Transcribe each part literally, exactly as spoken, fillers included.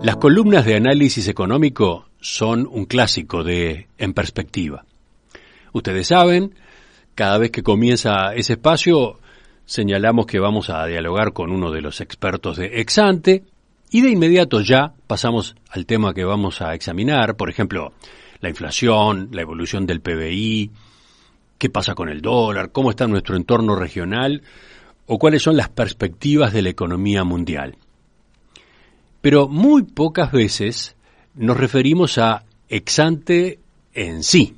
Las columnas de análisis económico son un clásico de En Perspectiva. Ustedes saben, cada vez que comienza ese espacio, señalamos que vamos a dialogar con uno de los expertos de Exante y de inmediato ya pasamos al tema que vamos a examinar, por ejemplo, la inflación, la evolución del P B I, qué pasa con el dólar, cómo está nuestro entorno regional o cuáles son las perspectivas de la economía mundial. Pero muy pocas veces nos referimos a Exante en sí.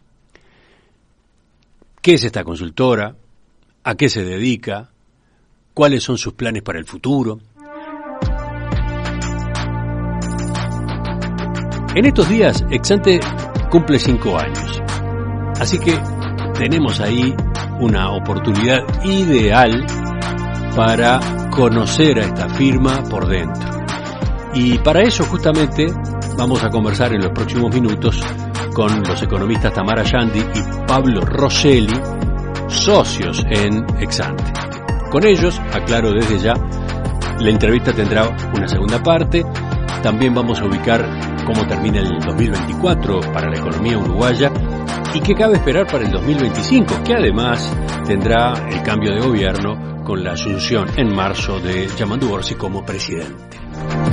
¿Qué es esta consultora? ¿A qué se dedica? ¿Cuáles son sus planes para el futuro? En estos días, Exante cumple cinco años. Así que tenemos ahí una oportunidad ideal para conocer a esta firma por dentro. Y para eso justamente vamos a conversar en los próximos minutos con los economistas Tamara Yandi y Pablo Rosselli, socios en Exante. Con ellos, aclaro desde ya, la entrevista tendrá una segunda parte. También vamos a ubicar cómo termina el dos mil veinticuatro para la economía uruguaya y qué cabe esperar para el dos mil veinticinco, que además tendrá el cambio de gobierno con la asunción en marzo de Yamandu Orsi como presidente.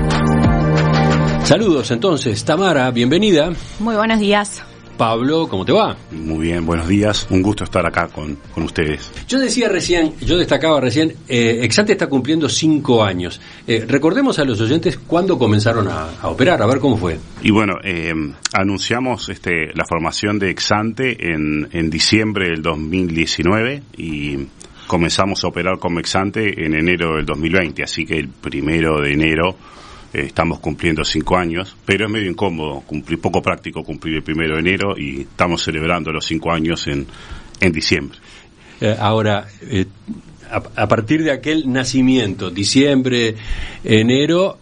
Saludos entonces, Tamara, bienvenida. Muy buenos días. Pablo, ¿cómo te va? Muy bien, buenos días, un gusto estar acá con, con ustedes. Yo decía recién, yo destacaba recién, eh, Exante está cumpliendo cinco años. Eh, recordemos a los oyentes cuándo comenzaron a, a operar, a ver cómo fue. Y bueno, eh, anunciamos este, la formación de Exante en, en diciembre del dos mil diecinueve y comenzamos a operar como Exante en enero del dos mil veinte, así que el primero de enero eh, estamos cumpliendo cinco años, pero es medio incómodo, cumplir, poco práctico cumplir el primero de enero y estamos celebrando los cinco años en, en diciembre. Eh, ahora, eh, a, a partir de aquel nacimiento, diciembre, enero,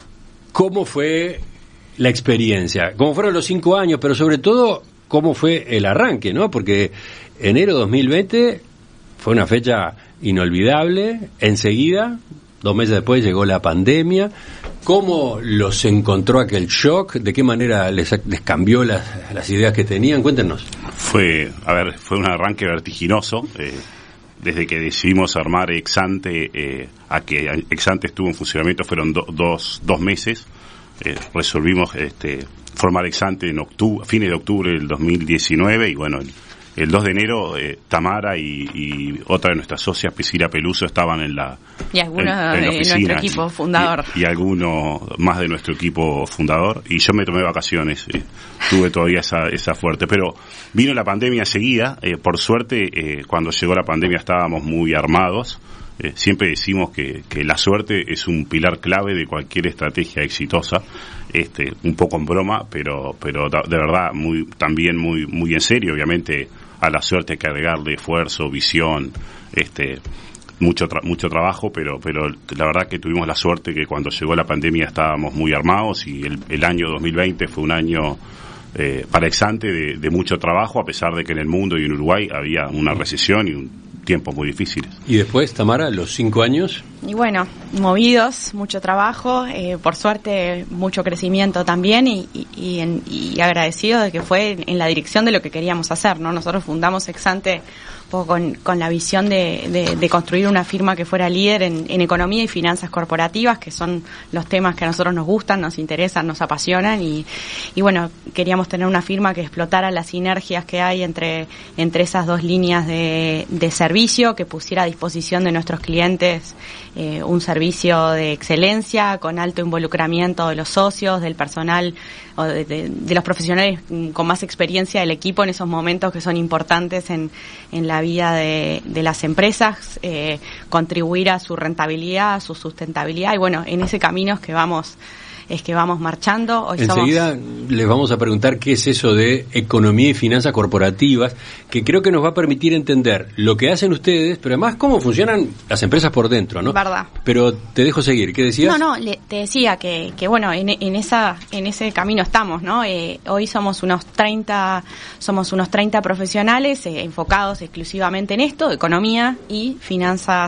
¿cómo fue la experiencia? ¿Cómo fueron los cinco años? Pero sobre todo, ¿cómo fue el arranque, no? Porque enero dos mil veinte fue una fecha inolvidable, enseguida, dos meses después llegó la pandemia. ¿Cómo los encontró aquel shock? ¿De qué manera les, les cambió las, las ideas que tenían? Cuéntenos. Fue, a ver, fue un arranque vertiginoso. Eh, desde que decidimos armar Exante, eh, a que Exante estuvo en funcionamiento fueron do, dos, dos meses. Eh, resolvimos este, formar Exante en octubre, fines de octubre del dos mil diecinueve y bueno, el, el dos de enero eh, Tamara y, y otra de nuestras socias, Priscila Peluso, estaban en la y algunos en, en la de oficina, nuestro equipo fundador y, y algunos más de nuestro equipo fundador y yo me tomé vacaciones, eh, tuve todavía esa, esa fuerte, pero vino la pandemia seguida, eh, por suerte eh, cuando llegó la pandemia estábamos muy armados. Eh, siempre decimos que, que la suerte es un pilar clave de cualquier estrategia exitosa, este, un poco en broma, pero pero de verdad muy también muy muy en serio. Obviamente a la suerte hay que agregarle esfuerzo, visión, este, mucho tra- mucho trabajo, pero pero la verdad que tuvimos la suerte que cuando llegó la pandemia estábamos muy armados y el, el año dos mil veinte fue un año eh, para Exante de, de mucho trabajo, a pesar de que en el mundo y en Uruguay había una recesión y un tiempos muy difíciles. Y después, Tamara, los cinco años. y bueno, movidos, mucho trabajo, eh, por suerte mucho crecimiento también y, y, y, en, y agradecido de que fue en la dirección de lo que queríamos hacer, ¿no? Nosotros fundamos Exante un poco con, con la visión de, de, de construir una firma que fuera líder en, en economía y finanzas corporativas, que son los temas que a nosotros nos gustan, nos interesan, nos apasionan y, y bueno, queríamos tener una firma que explotara las sinergias que hay entre, entre esas dos líneas de, de servicio, que pusiera a disposición de nuestros clientes eh, un servicio de excelencia con alto involucramiento de los socios, del personal o de, de, de los profesionales con más experiencia del equipo en esos momentos que son importantes en, en la vida de, de las empresas, eh, contribuir a su rentabilidad, a su sustentabilidad y bueno, en ese camino es que vamos es que vamos marchando. Hoy Enseguida somos... les vamos a preguntar qué es eso de economía y finanzas corporativas, que creo que nos va a permitir entender lo que hacen ustedes, pero además cómo funcionan las empresas por dentro, ¿no? Verdad. Pero te dejo seguir, ¿qué decías? No, no, le, te decía que, que bueno, en, en esa en ese camino estamos, ¿no? Eh, hoy somos unos treinta somos unos treinta profesionales eh, enfocados exclusivamente en esto, economía y finanzas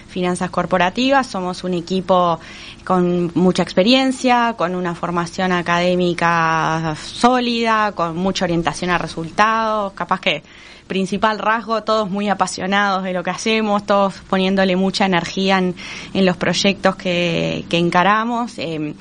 finanzas corporativas. Somos un equipo con mucha experiencia, con una formación académica sólida, con mucha orientación a resultados, capaz que principal rasgo, todos muy apasionados de lo que hacemos, todos poniéndole mucha energía en, en los proyectos que, que encaramos. Eh,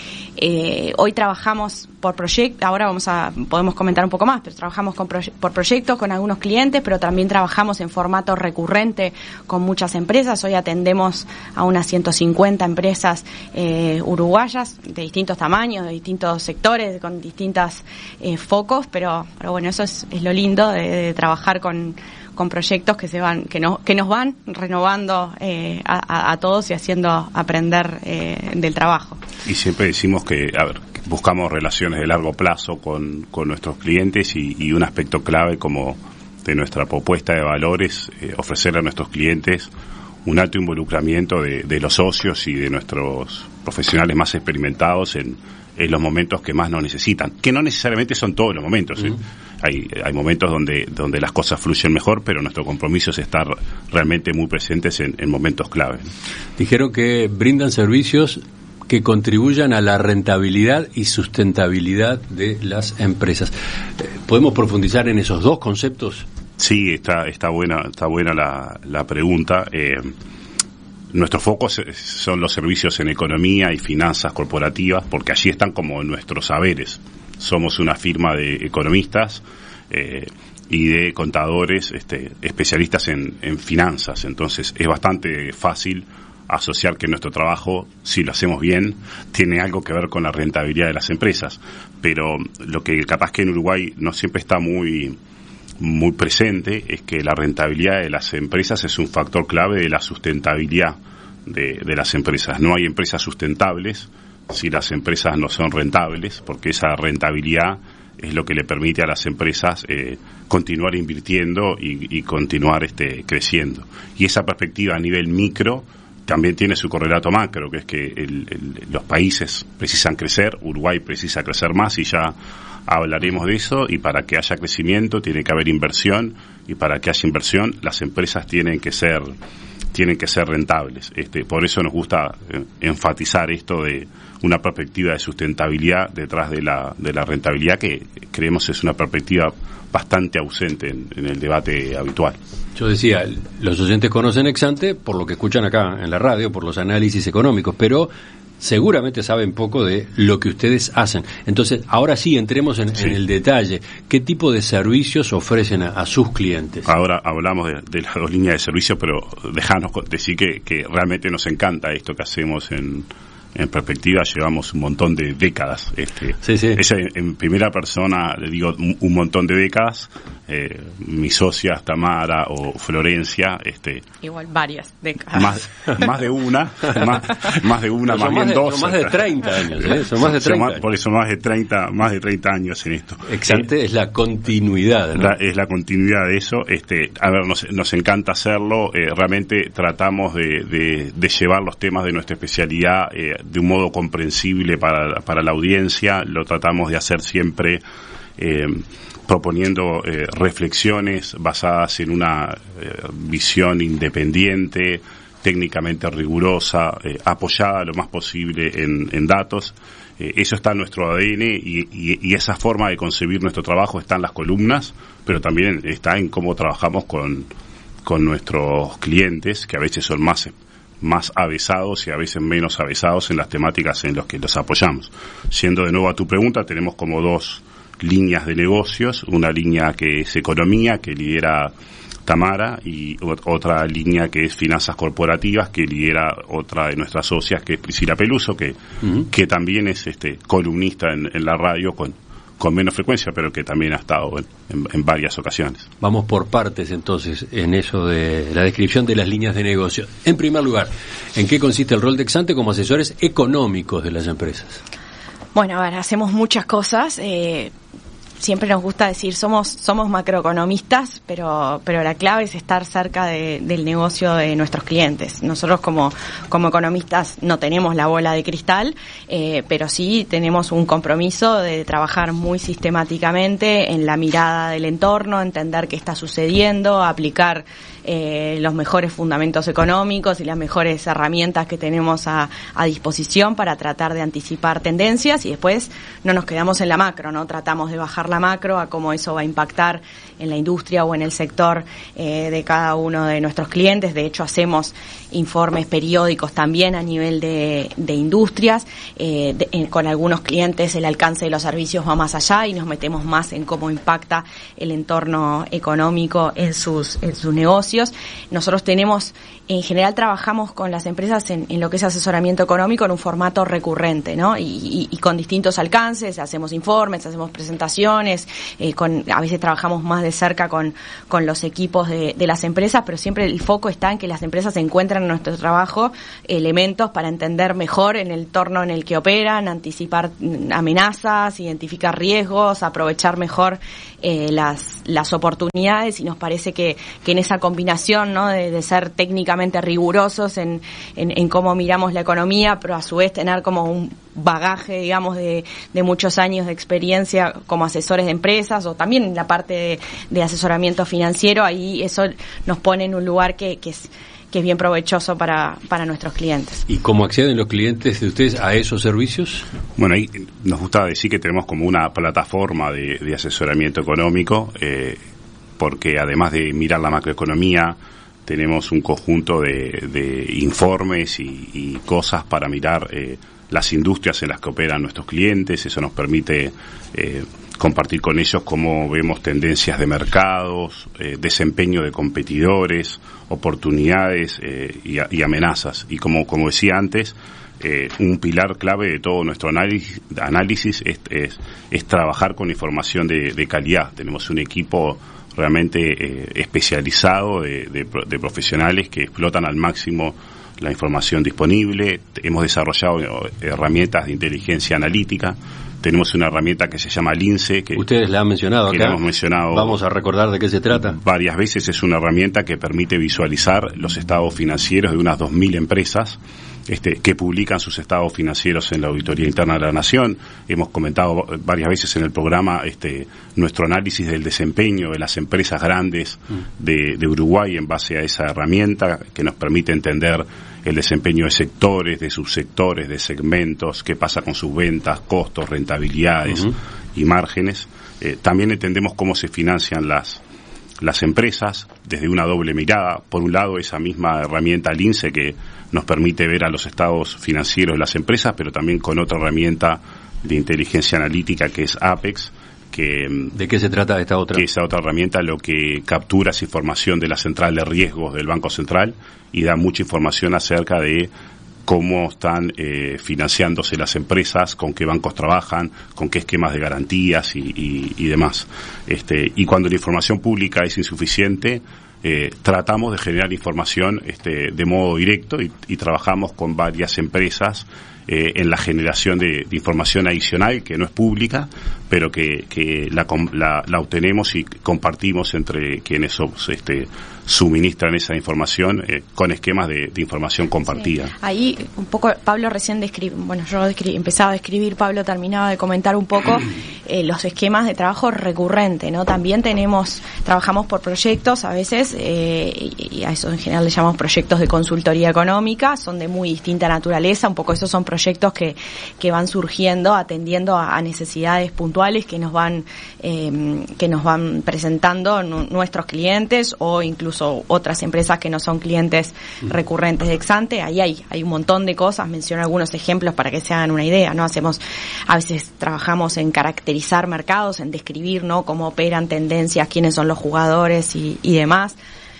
eh, hoy trabajamos por proyectos, ahora vamos a, podemos comentar un poco más, pero trabajamos con proye- por proyectos con algunos clientes, pero también trabajamos en formato recurrente con muchas empresas. Hoy atendemos a unas ciento cincuenta empresas eh, uruguayas de distintos tamaños, de distintos sectores, con distintos eh, focos, pero, pero bueno, eso es, es lo lindo de, de trabajar con con proyectos que se van, que no, que nos van renovando eh, a, a todos y haciendo aprender eh, del trabajo. Y siempre decimos que, a ver, buscamos relaciones de largo plazo con, con nuestros clientes y, y un aspecto clave como de nuestra propuesta de valores, eh, ofrecer a nuestros clientes un alto involucramiento de, de los socios y de nuestros profesionales más experimentados en, en los momentos que más nos necesitan, que no necesariamente son todos los momentos, ¿eh? Uh-huh. Hay, hay momentos donde, donde las cosas fluyen mejor, pero nuestro compromiso es estar realmente muy presentes en, en momentos clave. Dijeron que brindan servicios que contribuyan a la rentabilidad y sustentabilidad de las empresas. ¿Podemos profundizar en esos dos conceptos? Sí, está, está buena, está buena la, la pregunta. Eh, nuestros focos son los servicios en economía y finanzas corporativas, porque allí están como nuestros saberes. Somos una firma de economistas eh, y de contadores este, especialistas en, en finanzas. Entonces es bastante fácil asociar que nuestro trabajo, si lo hacemos bien, tiene algo que ver con la rentabilidad de las empresas. Pero lo que capaz que en Uruguay no siempre está muy, muy presente es que la rentabilidad de las empresas es un factor clave de la sustentabilidad de, de las empresas. No hay empresas sustentables si las empresas no son rentables, porque esa rentabilidad es lo que le permite a las empresas eh, continuar invirtiendo y, y continuar este, creciendo. Y esa perspectiva a nivel micro también tiene su correlato macro, que es que el, el, los países precisan crecer, Uruguay precisa crecer más y ya hablaremos de eso, y para que haya crecimiento tiene que haber inversión, y para que haya inversión las empresas tienen que ser tienen que ser rentables. Este, por eso nos gusta eh, enfatizar esto de una perspectiva de sustentabilidad detrás de la de la rentabilidad, que creemos es una perspectiva bastante ausente en, en el debate habitual. Yo decía, los oyentes conocen Exante por lo que escuchan acá en la radio, por los análisis económicos, pero seguramente saben poco de lo que ustedes hacen. Entonces, ahora sí, entremos en, sí. en el detalle. ¿Qué tipo de servicios ofrecen a, a sus clientes? Ahora hablamos de, de las dos líneas de servicios, pero déjanos decir que, que realmente nos encanta esto que hacemos en... En perspectiva, llevamos un montón de décadas. Este, sí, sí. Ella, en primera persona, le digo un, un montón de décadas. Eh, mis socias Tamara o Florencia, este, igual varias décadas. Más, más de una, más, más de una, más bien de, dos. Son más de treinta años, ¿eh? Son más de treinta. Más, por eso más de treinta, más de treinta años en esto. Exante eh, es la continuidad, ¿no? La, es la continuidad de eso. Este, a ver, nos, nos encanta hacerlo. Eh, realmente tratamos de, de, de llevar los temas de nuestra especialidad eh, de un modo comprensible para, para la audiencia. Lo tratamos de hacer siempre eh, proponiendo eh, reflexiones basadas en una eh, visión independiente, técnicamente rigurosa, eh, apoyada lo más posible en, en datos. Eh, eso está en nuestro A D N y, y, y esa forma de concebir nuestro trabajo está en las columnas, pero también está en cómo trabajamos con, con nuestros clientes, que a veces son más más avesados y a veces menos avesados en las temáticas en las que los apoyamos. Siendo de nuevo a tu pregunta, tenemos como dos líneas de negocios, una línea que es economía, que lidera Tamara, y otra línea que es finanzas corporativas, que lidera otra de nuestras socias, que es Priscila Peluso, que, uh-huh. que también es este columnista en, en la radio con con menos frecuencia, pero que también ha estado en, en, en varias ocasiones. Vamos por partes, entonces, en eso de la descripción de las líneas de negocio. En primer lugar, ¿en qué consiste el rol de Exante como asesores económicos de las empresas? Bueno, a ver, hacemos muchas cosas. Eh, siempre nos gusta decir, somos somos macroeconomistas, pero pero la clave es estar cerca de, del negocio de nuestros clientes. Nosotros como como economistas no tenemos la bola de cristal, eh, pero sí tenemos un compromiso de trabajar muy sistemáticamente en la mirada del entorno, entender qué está sucediendo, aplicar eh, los mejores fundamentos económicos y las mejores herramientas que tenemos a, a disposición para tratar de anticipar tendencias, y después no nos quedamos en la macro, ¿no? Tratamos de bajar la macro a cómo eso va a impactar en la industria o en el sector eh, de cada uno de nuestros clientes. De hecho, hacemos informes periódicos también a nivel de, de industrias. Eh, de, en, con algunos clientes el alcance de los servicios va más allá y nos metemos más en cómo impacta el entorno económico en sus, en sus negocios. Nosotros tenemos, en general trabajamos con las empresas en, en lo que es asesoramiento económico en un formato recurrente, ¿no? Y, y, y con distintos alcances, hacemos informes, hacemos presentaciones, eh, con, a veces trabajamos más de cerca con, con los equipos de, de las empresas, pero siempre el foco está en que las empresas encuentran en nuestro trabajo elementos para entender mejor en el entorno en el que operan, anticipar amenazas, identificar riesgos, aprovechar mejor eh, las, las oportunidades, y nos parece que, que en esa combinación, ¿no? de, de ser técnicamente rigurosos en, en, en cómo miramos la economía, pero a su vez tener como un bagaje, digamos, de, de muchos años de experiencia como asesores de empresas, o también en la parte de, de asesoramiento financiero, ahí eso nos pone en un lugar que, que es que es bien provechoso para, para nuestros clientes. ¿Y cómo acceden los clientes de ustedes a esos servicios? Bueno, ahí nos gusta decir que tenemos como una plataforma de, de asesoramiento económico, eh, porque además de mirar la macroeconomía, tenemos un conjunto de, de informes y, y cosas para mirar eh, las industrias en las que operan nuestros clientes. Eso nos permite eh, compartir con ellos cómo vemos tendencias de mercados, eh, desempeño de competidores, oportunidades eh, y, y amenazas. Y como, como decía antes, eh, un pilar clave de todo nuestro análisis, análisis es, es, es trabajar con información de, de calidad. Tenemos un equipo realmente eh, especializado de, de, de profesionales que explotan al máximo la información disponible. Hemos desarrollado herramientas de inteligencia analítica. Tenemos una herramienta que se llama Lince, que ustedes la han mencionado que acá. La hemos mencionado. Vamos a recordar de qué se trata. Varias veces. Es una herramienta que permite visualizar los estados financieros de unas dos mil empresas este, que publican sus estados financieros en la Auditoría Interna de la Nación. Hemos comentado varias veces en el programa este, nuestro análisis del desempeño de las empresas grandes de, de Uruguay en base a esa herramienta que nos permite entender el desempeño de sectores, de subsectores, de segmentos, qué pasa con sus ventas, costos, rentabilidades uh-huh. y márgenes. Eh, también entendemos cómo se financian las las empresas desde una doble mirada. Por un lado, esa misma herramienta Lince que nos permite ver a los estados financieros de las empresas, pero también con otra herramienta de inteligencia analítica que es Apex. Que, ¿De qué se trata esta otra? Que esa otra herramienta lo que captura es información de la central de riesgos del Banco Central y da mucha información acerca de cómo están eh, financiándose las empresas, con qué bancos trabajan, con qué esquemas de garantías y, y, y demás. Este, y cuando la información pública es insuficiente, eh, tratamos de generar información este, de modo directo y, y trabajamos con varias empresas Eh, en la generación de, de información adicional que no es pública, pero que, que la, la, la obtenemos y compartimos entre quienes este, suministran esa información eh, con esquemas de, de información compartida. Sí. Ahí un poco Pablo recién describe, bueno yo descri- empezaba a escribir, Pablo terminaba de comentar un poco eh, los esquemas de trabajo recurrente, ¿no? También tenemos, trabajamos por proyectos a veces eh, y, y a eso en general le llamamos proyectos de consultoría económica, son de muy distinta naturaleza, un poco esos son proyectos que, que van surgiendo atendiendo a, a necesidades puntuales que nos van eh, que nos van presentando n- nuestros clientes o incluso otras empresas que no son clientes recurrentes de Exante. Ahí hay hay un montón de cosas, menciono algunos ejemplos para que se hagan una idea, ¿no? Hacemos, a veces trabajamos en caracterizar mercados, en describir, ¿no? Cómo operan tendencias, quiénes son los jugadores y, y demás.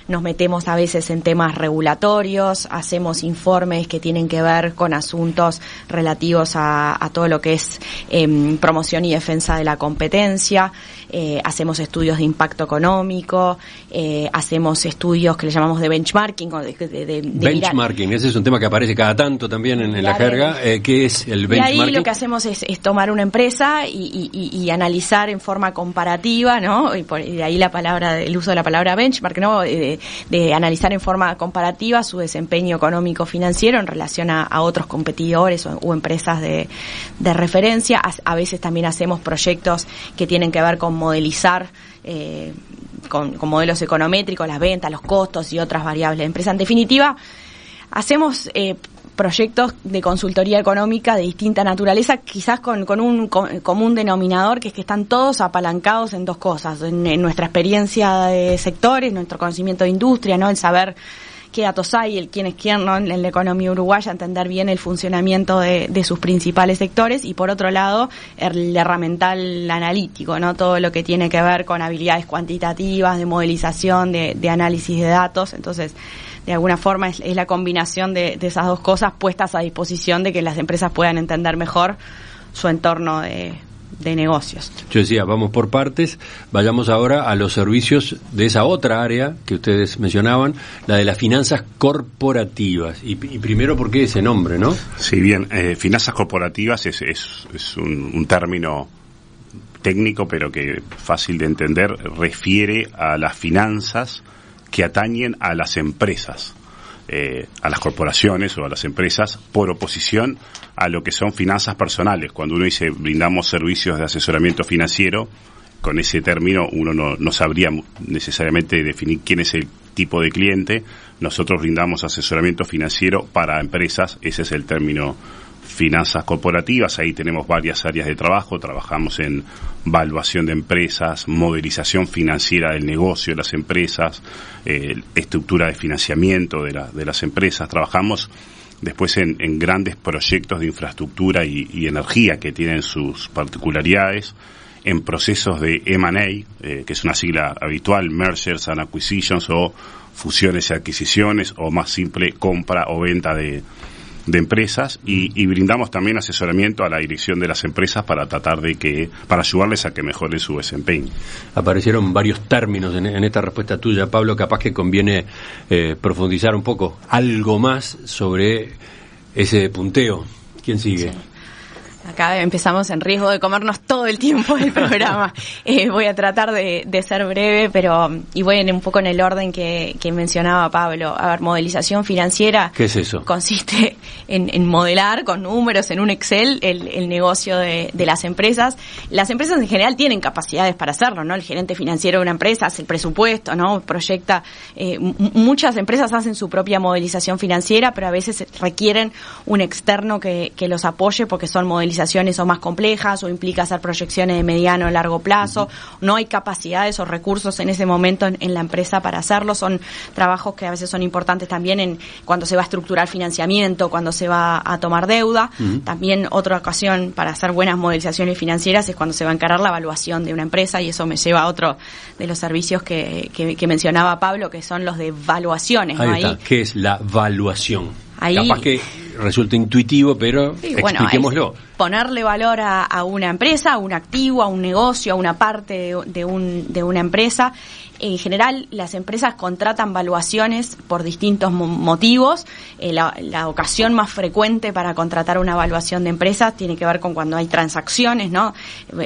nos metemos a veces en temas regulatorios, hacemos informes que tienen que ver con asuntos relativos a, a todo lo que es eh, promoción y defensa de la competencia, eh, hacemos estudios de impacto económico, eh, hacemos estudios que le llamamos de benchmarking. O de, de, de, de benchmarking, mirar. Ese es un tema que aparece cada tanto también en, en la jerga. Eh, ¿Qué es el benchmarking? Y ahí lo que hacemos es, es tomar una empresa y, y, y analizar en forma comparativa, ¿no? Y, por, y de ahí la palabra, el uso de la palabra benchmark, ¿no? De, de analizar en forma comparativa su desempeño económico financiero en relación a, a otros competidores o, o empresas de, de referencia. A, a veces también hacemos proyectos que tienen que ver con modelizar eh, con, con modelos econométricos, las ventas, los costos y otras variables de empresa. En definitiva, hacemos eh, proyectos de consultoría económica de distinta naturaleza, quizás con, con un con, común denominador, que es que están todos apalancados en dos cosas, en, en nuestra experiencia de sectores, nuestro conocimiento de industria, ¿no? El saber qué datos hay, el quién es quién, ¿no? En la economía uruguaya, entender bien el funcionamiento de, de sus principales sectores, y por otro lado, el herramental analítico, ¿no? Todo lo que tiene que ver con habilidades cuantitativas, de modelización, de, de análisis de datos. Entonces, de alguna forma es, es la combinación de, de esas dos cosas puestas a disposición de que las empresas puedan entender mejor su entorno de, de negocios. Yo decía, vamos por partes, vayamos ahora a los servicios de esa otra área que ustedes mencionaban, la de las finanzas corporativas. Y, y primero, ¿por qué ese nombre, no? Sí, bien, eh, finanzas corporativas es, es, es un, un término técnico, pero que fácil de entender, refiere a las finanzas que atañen a las empresas, eh, a las corporaciones o a las empresas, por oposición a lo que son finanzas personales. Cuando uno dice brindamos servicios de asesoramiento financiero, con ese término uno no, no sabría necesariamente definir quién es el tipo de cliente. Nosotros brindamos asesoramiento financiero para empresas, ese es el término finanzas corporativas. Ahí tenemos varias áreas de trabajo, trabajamos en valuación de empresas, modelización financiera del negocio de las empresas, eh, estructura de financiamiento de, la, de las empresas, trabajamos después en, en grandes proyectos de infraestructura y, y energía que tienen sus particularidades, en procesos de eme and a, eh, que es una sigla habitual, mergers and acquisitions, o fusiones y adquisiciones, o más simple, compra o venta de de empresas, y, y brindamos también asesoramiento a la dirección de las empresas para tratar de que, para ayudarles a que mejoren su desempeño. Aparecieron varios términos en, en esta respuesta tuya, Pablo, capaz que conviene eh, profundizar un poco, algo más sobre ese punteo. ¿Quién sigue? Sí. Acá empezamos en riesgo de comernos todo el tiempo del programa. Eh, voy a tratar de, de ser breve, pero y voy en un poco en el orden que, que mencionaba Pablo. A ver, modelización financiera. ¿Qué es eso? Consiste en, en modelar con números en un Excel el, el negocio de, de las empresas. Las empresas en general tienen capacidades para hacerlo, ¿no? El gerente financiero de una empresa hace el presupuesto, ¿no? Proyecta. Eh, m- muchas empresas hacen su propia modelización financiera, pero a veces requieren un externo que, que los apoye porque son modelizaciones o más complejas, o implica hacer proyecciones de mediano o largo plazo. No hay capacidades o recursos en ese momento en, en la empresa para hacerlo. Son trabajos que a veces son importantes también en cuando se va a estructurar financiamiento, cuando se va a tomar deuda. Uh-huh. También otra ocasión para hacer buenas modelizaciones financieras es cuando se va a encarar la evaluación de una empresa, y eso me lleva a otro de los servicios que, que, que mencionaba Pablo, que son los de valuaciones. Ahí ¿no? está. Ahí, ¿Qué es la valuación? Ahí, capaz que resulta intuitivo, pero sí, bueno, expliquémoslo. Ponerle valor a, a una empresa, a un activo, a un negocio, a una parte de, de, un, de una empresa. En general, las empresas contratan valuaciones por distintos mo- motivos. Eh, la, la ocasión más frecuente para contratar una evaluación de empresas tiene que ver con cuando hay transacciones, ¿no?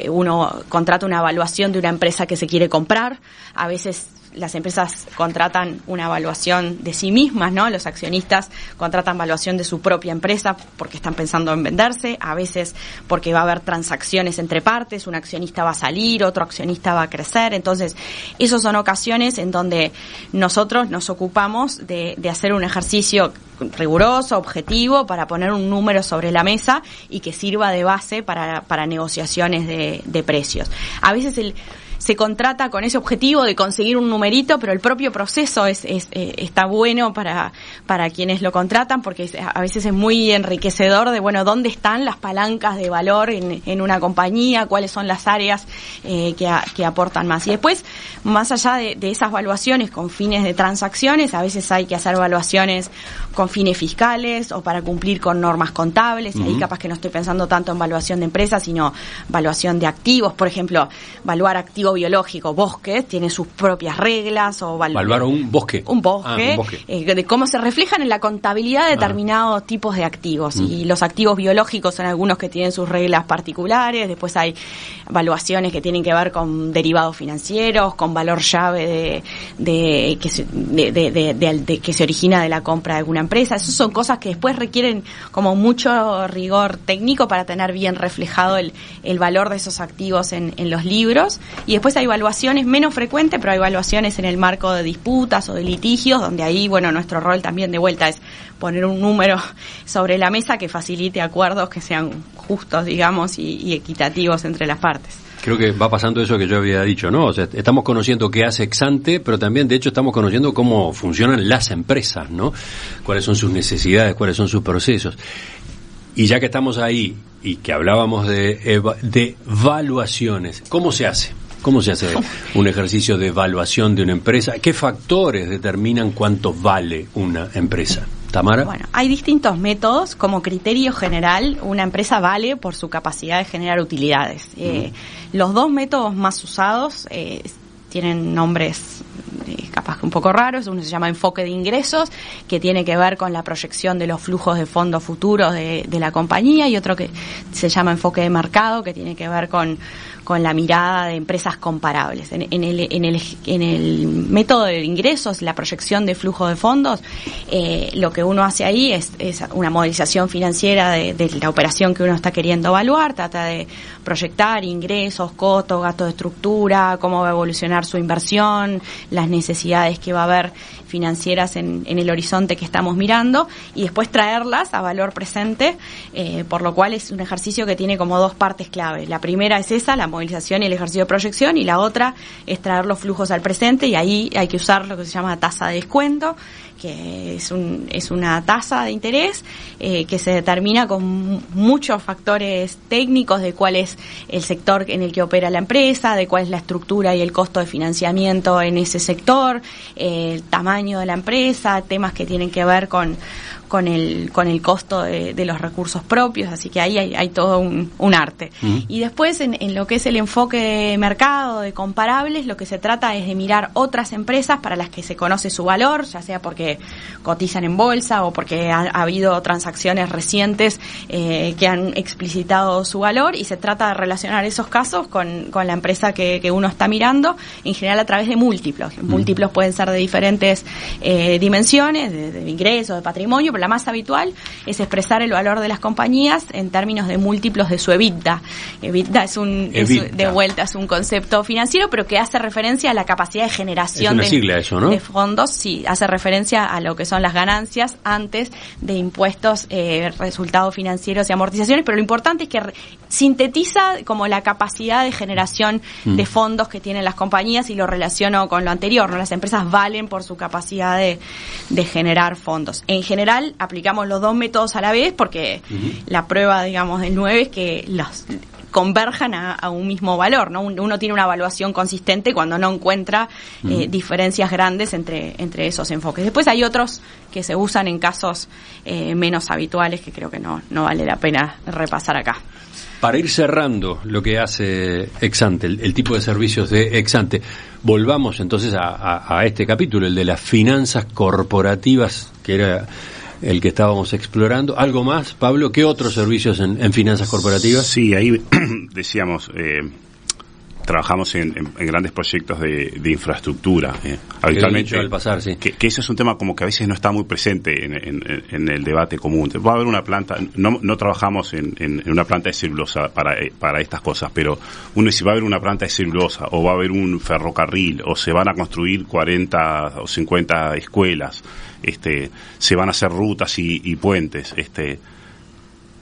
Uno contrata una evaluación de una empresa que se quiere comprar. A veces las empresas contratan una evaluación de sí mismas, ¿no? Los accionistas contratan evaluación de su propia empresa porque están pensando en venderse, a veces porque va a haber transacciones entre partes, un accionista va a salir, otro accionista va a crecer. Entonces, esas son ocasiones en donde nosotros nos ocupamos de, de hacer un ejercicio riguroso, objetivo, para poner un número sobre la mesa y que sirva de base para, para negociaciones de, de precios. A veces el se contrata con ese objetivo de conseguir un numerito, pero el propio proceso es, es eh, está bueno para para quienes lo contratan, porque es, a veces es muy enriquecedor de, bueno, dónde están las palancas de valor en, en una compañía, cuáles son las áreas eh, que, a, que aportan más. Y después, más allá de, de esas evaluaciones con fines de transacciones, a veces hay que hacer evaluaciones con fines fiscales o para cumplir con normas contables, y uh-huh. ahí capaz que no estoy pensando tanto en evaluación de empresas, sino evaluación de activos. Por ejemplo, evaluar activo biológico, bosques, tiene sus propias reglas. O evalu- evaluar un bosque. Un bosque, ah, un bosque. Eh, de cómo se reflejan en la contabilidad de determinados uh-huh. tipos de activos. Uh-huh. Y los activos biológicos son algunos que tienen sus reglas particulares. Después hay evaluaciones que tienen que ver con derivados financieros, con valor llave de, de, que, se, de, de, de, de, de que se origina de la compra de alguna empresa. Esas son cosas que después requieren como mucho rigor técnico para tener bien reflejado el, el valor de esos activos en, en los libros. Y después hay evaluaciones menos frecuentes, pero hay evaluaciones en el marco de disputas o de litigios, donde ahí, bueno, nuestro rol también de vuelta es poner un número sobre la mesa que facilite acuerdos que sean justos, digamos, y, y equitativos entre las partes. Creo que va pasando eso que yo había dicho, ¿no? O sea, estamos conociendo qué hace Exante, pero también, de hecho, estamos conociendo cómo funcionan las empresas, ¿no? Cuáles son sus necesidades, cuáles son sus procesos. Y ya que estamos ahí y que hablábamos de, eva- de evaluaciones, ¿cómo se hace? ¿Cómo se hace un ejercicio de evaluación de una empresa? ¿Qué factores determinan cuánto vale una empresa? Tamara. Bueno, hay distintos métodos. Como criterio general, una empresa vale por su capacidad de generar utilidades. Uh-huh. Eh, los dos métodos más usados eh, tienen nombres eh, capaz que un poco raros. Uno se llama enfoque de ingresos, que tiene que ver con la proyección de los flujos de fondos futuros de, de la compañía, y otro que se llama enfoque de mercado, que tiene que ver con con la mirada de empresas comparables. En, en, el, en, el, en el método de ingresos, la proyección de flujo de fondos, eh, lo que uno hace ahí es, es una modelización financiera de, de la operación que uno está queriendo evaluar, trata de proyectar ingresos, costos, gastos de estructura, cómo va a evolucionar su inversión, las necesidades que va a haber financieras en, en el horizonte que estamos mirando, y después traerlas a valor presente, eh, por lo cual es un ejercicio que tiene como dos partes clave. La primera es esa, la movilización y el ejercicio de proyección, y la otra es traer los flujos al presente, y ahí hay que usar lo que se llama tasa de descuento, que es un es una tasa de interés eh, que se determina con muchos factores técnicos de cuál es el sector en el que opera la empresa, de cuál es la estructura y el costo de financiamiento en ese sector, eh, el tamaño de la empresa, temas que tienen que ver con con el con el costo de, de los recursos propios, así que ahí hay, hay todo un, un arte. Uh-huh. Y después en, en lo que es el enfoque de mercado, de comparables, lo que se trata es de mirar otras empresas para las que se conoce su valor, ya sea porque cotizan en bolsa o porque ha, ha habido transacciones recientes eh, que han explicitado su valor, y se trata de relacionar esos casos con, con la empresa que, que uno está mirando, en general a través de múltiplos. Uh-huh. Múltiplos pueden ser de diferentes eh, dimensiones, de, de ingresos, de patrimonio, la más habitual es expresar el valor de las compañías en términos de múltiplos de su EBITDA. EBITDA es un EBITDA. Es, de vuelta es un concepto financiero, pero que hace referencia a la capacidad de generación es una de, sigla eso, ¿no? de fondos. Sí, hace referencia a lo que son las ganancias antes de impuestos, eh, resultados financieros y amortizaciones, pero lo importante es que re- sintetiza como la capacidad de generación mm. de fondos que tienen las compañías, y lo relaciono con lo anterior, ¿no? Las empresas valen por su capacidad de, de generar fondos. En general, aplicamos los dos métodos a la vez, porque uh-huh. la prueba, digamos, del nueve es que los converjan a, a un mismo valor, ¿no? Uno tiene una evaluación consistente cuando no encuentra uh-huh. eh, diferencias grandes entre entre esos enfoques. Después hay otros que se usan en casos eh, menos habituales, que creo que no no vale la pena repasar acá. Para ir cerrando lo que hace Exante, el, el tipo de servicios de Exante, volvamos entonces a, a, a este capítulo, el de las finanzas corporativas, que era el que estábamos explorando. ¿Algo más, Pablo? ¿Qué otros servicios en, en finanzas corporativas? Sí, ahí decíamos, eh, trabajamos en, en, en grandes proyectos de, de infraestructura. Eh. Habitualmente, al pasar, sí. que, que eso es un tema como que a veces no está muy presente en, en, en el debate común. Va a haber una planta, no, no trabajamos en, en, en una planta de celulosa para, para estas cosas, pero uno dice, va a haber una planta de celulosa, o va a haber un ferrocarril, o se van a construir cuarenta o cincuenta escuelas, este, se van a hacer rutas y, y puentes, este,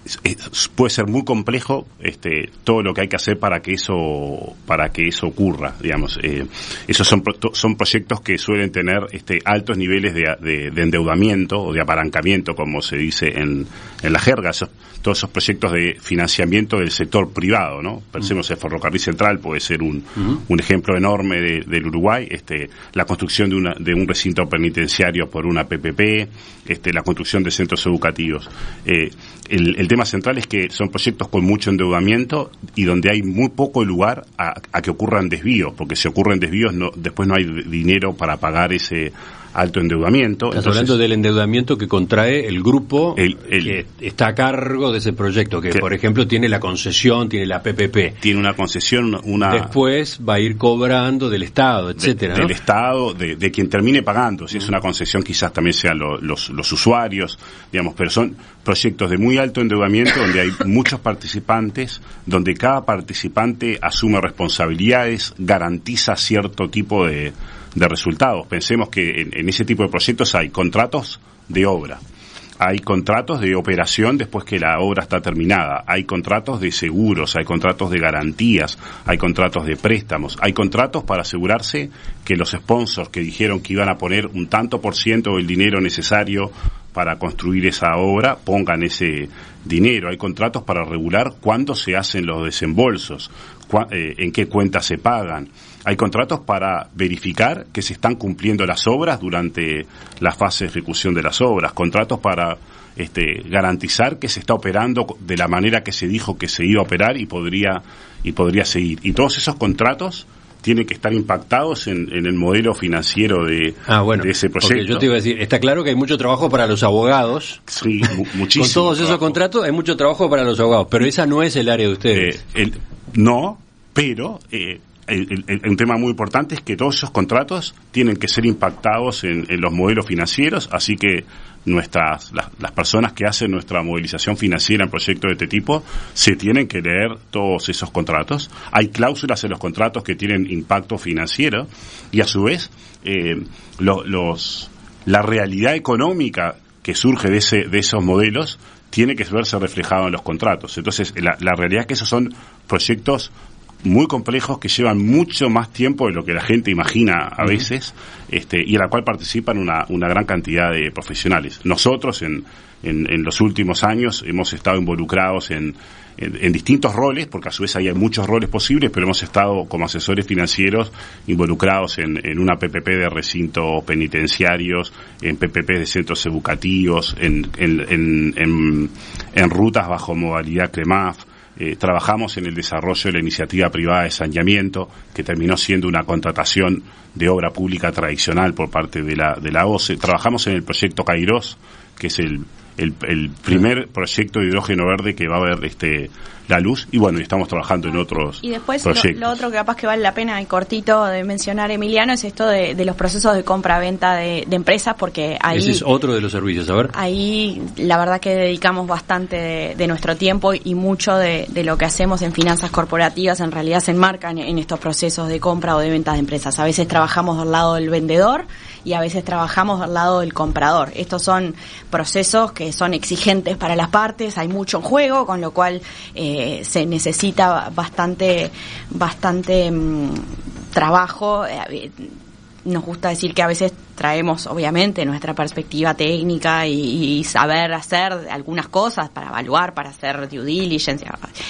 es, es, puede ser muy complejo este, todo lo que hay que hacer para que eso para que eso ocurra, digamos. Eh, esos son son proyectos que suelen tener este, altos niveles de, de, de endeudamiento o de apalancamiento, como se dice en, en la jerga. Esos, todos esos proyectos de financiamiento del sector privado, ¿no? Pensemos, el Ferrocarril Central puede ser un, uh-huh. un ejemplo enorme de, del Uruguay, este, la construcción de, una, de un recinto penitenciario por una P P P, este, la construcción de centros educativos. Eh, el, el tema central es que son proyectos con mucho endeudamiento y donde hay muy poco lugar a, a que ocurran desvíos, porque si ocurren desvíos no, después no hay dinero para pagar ese alto endeudamiento. Estás Entonces, hablando del endeudamiento que contrae el grupo el, el, que está a cargo de ese proyecto, que, que por ejemplo tiene la concesión, tiene la P P P. Tiene una concesión, una... Después va a ir cobrando del Estado, etcétera, de, ¿no? Del Estado, de, de quien termine pagando. Si es una concesión quizás también sean lo, los, los usuarios, digamos, pero son proyectos de muy alto endeudamiento donde hay muchos participantes, donde cada participante asume responsabilidades, garantiza cierto tipo de de resultados. Pensemos que en, en ese tipo de proyectos hay contratos de obra, hay contratos de operación después que la obra está terminada, hay contratos de seguros, hay contratos de garantías, hay contratos de préstamos, hay contratos para asegurarse que los sponsors que dijeron que iban a poner un tanto por ciento del dinero necesario para construir esa obra, pongan ese dinero. Hay contratos para regular cuándo se hacen los desembolsos, cua, eh, en qué cuentas se pagan. Hay contratos para verificar que se están cumpliendo las obras durante la fase de ejecución de las obras, contratos para este, garantizar que se está operando de la manera que se dijo que se iba a operar y podría y podría seguir. Y todos esos contratos tienen que estar impactados en, en el modelo financiero de, ah, bueno, de ese proyecto. Porque yo te iba a decir, está claro que hay mucho trabajo para los abogados. Sí, mu- muchísimo. Con todos esos trabajo. contratos hay mucho trabajo para los abogados, pero esa no es el área de ustedes. Eh, el, no, pero eh, el, el, un tema muy importante es que todos esos contratos tienen que ser impactados en, en los modelos financieros, así que nuestras las, las personas que hacen nuestra movilización financiera en proyectos de este tipo se tienen que leer todos esos contratos. Hay cláusulas en los contratos que tienen impacto financiero y a su vez eh, lo, los la realidad económica que surge de ese de esos modelos tiene que verse reflejado en los contratos. Entonces la, la realidad es que esos son proyectos muy complejos que llevan mucho más tiempo de lo que la gente imagina a veces, uh-huh. este, y en la cual participan una, una gran cantidad de profesionales. Nosotros en, en, en los últimos años hemos estado involucrados en, en, en distintos roles, porque a su vez ahí hay muchos roles posibles, pero hemos estado como asesores financieros involucrados en, en una P P P de recintos penitenciarios, en P P P de centros educativos, en, en, en, en, en rutas bajo modalidad CREMAF. Eh, trabajamos en el desarrollo de la iniciativa privada de saneamiento, que terminó siendo una contratación de obra pública tradicional por parte de la de la O C E. Trabajamos en el proyecto Kairos, que es el, el, el primer proyecto de hidrógeno verde que va a ver este la luz, y bueno, estamos trabajando en otros y después proyectos. Lo, lo otro que capaz que vale la pena y cortito de mencionar, Emiliano, es esto de, de los procesos de compra-venta de, de empresas, porque ahí... Ese es otro de los servicios, a ver. Ahí la verdad que dedicamos bastante de, de nuestro tiempo y mucho de, de lo que hacemos en finanzas corporativas en realidad se enmarca en, en estos procesos de compra o de venta de empresas. A veces trabajamos del lado del vendedor y a veces trabajamos del lado del comprador. Estos son procesos que son exigentes para las partes, hay mucho en juego, con lo cual eh, se necesita bastante bastante mmm, trabajo. Eh, nos gusta decir que a veces traemos obviamente nuestra perspectiva técnica y, y saber hacer algunas cosas para evaluar, para hacer due diligence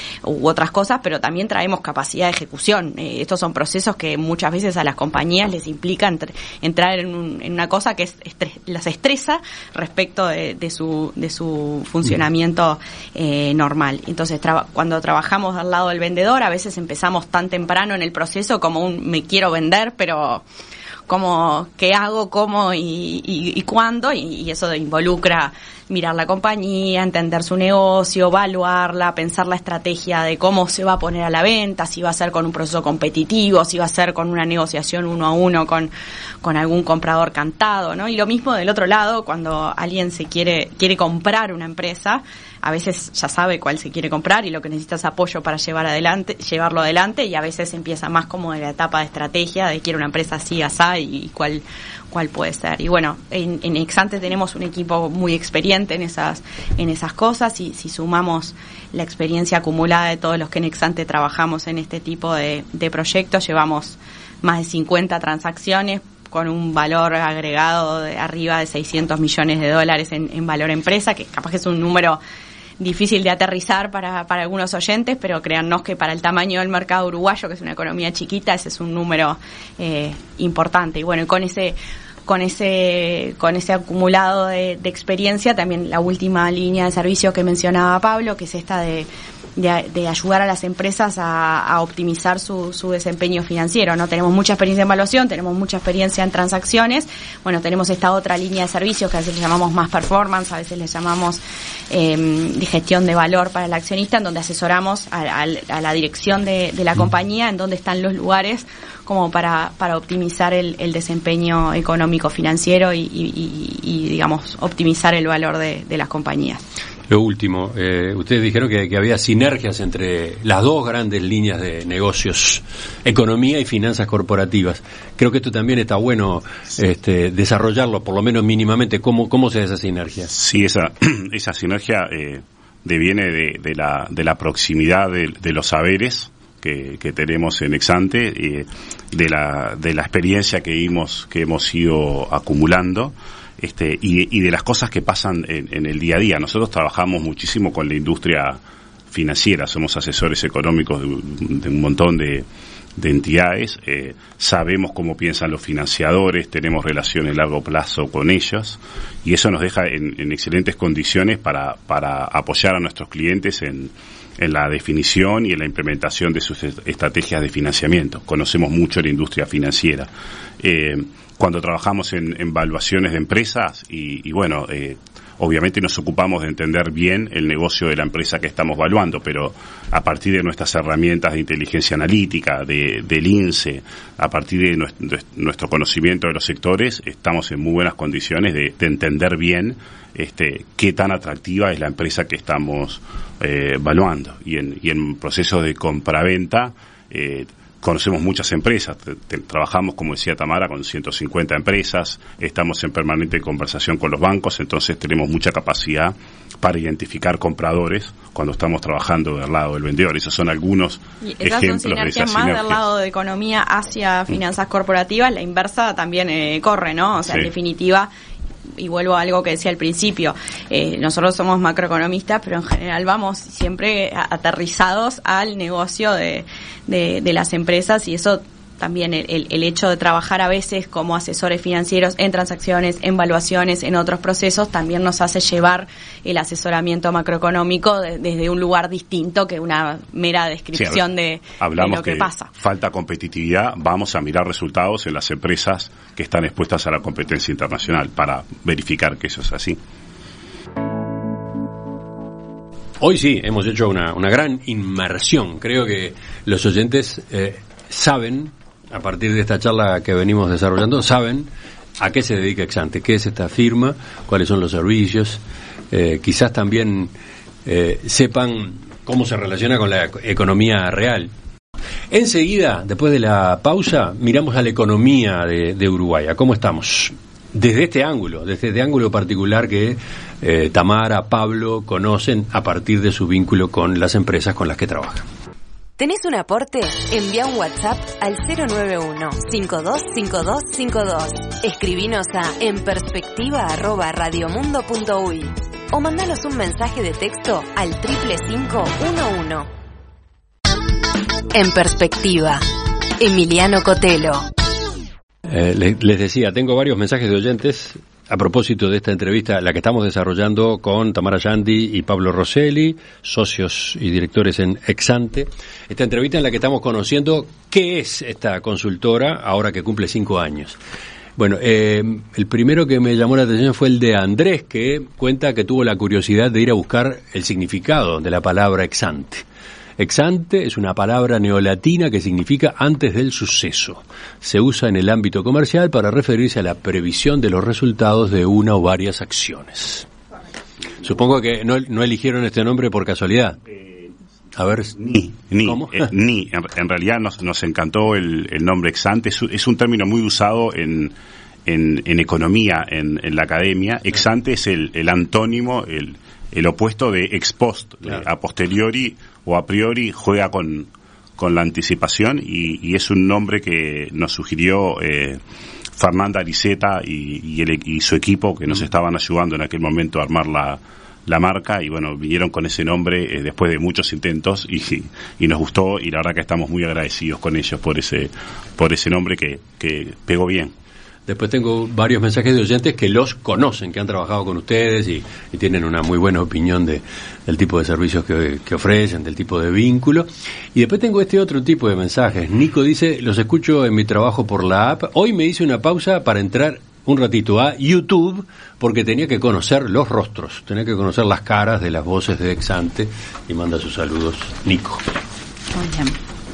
u otras cosas, pero también traemos capacidad de ejecución. Eh, estos son procesos que muchas veces a las compañías les implican entr- entrar en, un, en una cosa que es estres- las estresa respecto de, de su de su funcionamiento eh, normal. Entonces, tra- cuando trabajamos al lado del vendedor, a veces empezamos tan temprano en el proceso como un me quiero vender, pero como qué hago, cómo y, y, y cuándo, y, y eso involucra mirar la compañía, entender su negocio, evaluarla, pensar la estrategia de cómo se va a poner a la venta, si va a ser con un proceso competitivo, si va a ser con una negociación uno a uno con, con algún comprador cantado, ¿no? Y lo mismo del otro lado, cuando alguien se quiere, quiere comprar una empresa, a veces ya sabe cuál se quiere comprar y lo que necesita es apoyo para llevar adelante, llevarlo adelante, y a veces empieza más como de la etapa de estrategia, de quiero una empresa así, así, y cuál, cuál puede ser. Y bueno, en, en Exante tenemos un equipo muy experiente experiencia en esas, en esas cosas, y si sumamos la experiencia acumulada de todos los que en Exante trabajamos en este tipo de, de proyectos, llevamos más de cincuenta transacciones con un valor agregado de arriba de seiscientos millones de dólares en, en valor empresa, que capaz que es un número difícil de aterrizar para, para algunos oyentes, pero créannos que para el tamaño del mercado uruguayo, que es una economía chiquita, ese es un número eh, importante. Y bueno, y con ese con ese con ese acumulado de, de experiencia, también la última línea de servicio que mencionaba Pablo, que es esta de De, de ayudar a las empresas a, a optimizar su, su desempeño financiero, ¿no? Tenemos mucha experiencia en evaluación, tenemos mucha experiencia en transacciones, bueno, tenemos esta otra línea de servicios que a veces le llamamos más performance, a veces le llamamos eh, de gestión de valor para el accionista, en donde asesoramos a, a, a la dirección de, de la compañía en dónde están los lugares como para, para optimizar el, el desempeño económico financiero y, y, y, y digamos, optimizar el valor de, de las compañías. Lo último, eh, ustedes dijeron que, que había sinergias entre las dos grandes líneas de negocios, economía y finanzas corporativas. Creo que esto también está bueno este, desarrollarlo, por lo menos mínimamente. ¿Cómo, cómo se da esa sinergia? Sí, esa, esa sinergia eh, deviene de, de, la, de la proximidad de, de los saberes que, que tenemos en Exante, eh, de, la, de la experiencia que hemos, que hemos ido acumulando. Este, y, y de las cosas que pasan en, en el día a día. Nosotros trabajamos muchísimo con la industria financiera, somos asesores económicos de, de un montón de, de entidades, eh, sabemos cómo piensan los financiadores, tenemos relación a largo plazo con ellos, y eso nos deja en, en excelentes condiciones para, para apoyar a nuestros clientes en, en la definición y en la implementación de sus estrategias de financiamiento. Conocemos mucho la industria financiera. Eh, cuando trabajamos en, en evaluaciones de empresas y, y bueno, eh, obviamente nos ocupamos de entender bien el negocio de la empresa que estamos evaluando, pero a partir de nuestras herramientas de inteligencia analítica, de, del INSEE, a partir de nuestro, de nuestro conocimiento de los sectores, estamos en muy buenas condiciones de, de entender bien este, qué tan atractiva es la empresa que estamos eh, evaluando. Y en, y en procesos de compraventa, eh, conocemos muchas empresas, te, te, trabajamos, como decía Tamara, con ciento cincuenta empresas, estamos en permanente conversación con los bancos, entonces tenemos mucha capacidad para identificar compradores cuando estamos trabajando del lado del vendedor. Esos son algunos y ejemplos esas son sinergias de esas más sinergias. Del lado de economía hacia finanzas corporativas, la inversa también eh, corre, ¿no? O sea, sí. En definitiva, y vuelvo a algo que decía al principio, eh, nosotros somos macroeconomistas, pero en general vamos siempre aterrizados al negocio de, de, de las empresas, y eso también el, el, el hecho de trabajar a veces como asesores financieros en transacciones, en valuaciones, en otros procesos, también nos hace llevar el asesoramiento macroeconómico de, desde un lugar distinto que una mera descripción sí, de, de lo que, que pasa. Falta competitividad, vamos a mirar resultados en las empresas que están expuestas a la competencia internacional para verificar que eso es así. Hoy sí, hemos hecho una, una gran inmersión. Creo que los oyentes eh, saben, a partir de esta charla que venimos desarrollando, saben a qué se dedica Exante, qué es esta firma, cuáles son los servicios, eh, quizás también eh, sepan cómo se relaciona con la economía real. Enseguida, después de la pausa, miramos a la economía de, de Uruguay, a cómo estamos, desde este ángulo, desde este ángulo particular que eh, Tamara, Pablo conocen a partir de su vínculo con las empresas con las que trabajan. ¿Tenés un aporte? Envía un WhatsApp al cero nueve uno, cinco dos cinco dos cinco dos. Escribinos a enperspectiva arroba radiomundo punto uy o mandanos un mensaje de texto al triple cinco uno uno. En Perspectiva, Emiliano Cotelo. Eh, les, les decía, tengo varios mensajes de oyentes a propósito de esta entrevista, la que estamos desarrollando con Tamara Yandi y Pablo Rosselli, socios y directores en Exante. Esta entrevista en la que estamos conociendo qué es esta consultora ahora que cumple cinco años. Bueno, eh, el primero que me llamó la atención fue el de Andrés, que cuenta que tuvo la curiosidad de ir a buscar el significado de la palabra Exante. Exante es una palabra neolatina que significa antes del suceso. Se usa en el ámbito comercial para referirse a la previsión de los resultados de una o varias acciones. Supongo que no, no eligieron este nombre por casualidad. A ver, ni, ni, eh, ni. En, en realidad nos, nos encantó el, el nombre Exante. Es, es un término muy usado en, en, en economía en, en la academia, ex ante es el, el antónimo, el, el opuesto de ex post, claro. A posteriori o a priori juega con, con la anticipación y, y es un nombre que nos sugirió eh, Fernanda Arizeta y, y, el, y su equipo que nos estaban ayudando en aquel momento a armar la, la marca y bueno, vinieron con ese nombre eh, después de muchos intentos y, y nos gustó y la verdad que estamos muy agradecidos con ellos por ese, por ese nombre que, que pegó bien. Después tengo varios mensajes de oyentes que los conocen, que han trabajado con ustedes y, y tienen una muy buena opinión de, del tipo de servicios que, que ofrecen, del tipo de vínculo. Y después tengo este otro tipo de mensajes. Nico dice, los escucho en mi trabajo por la app. Hoy me hice una pausa para entrar un ratito a YouTube porque tenía que conocer los rostros, tenía que conocer las caras de las voces de ex ante y manda sus saludos Nico. Muy bien.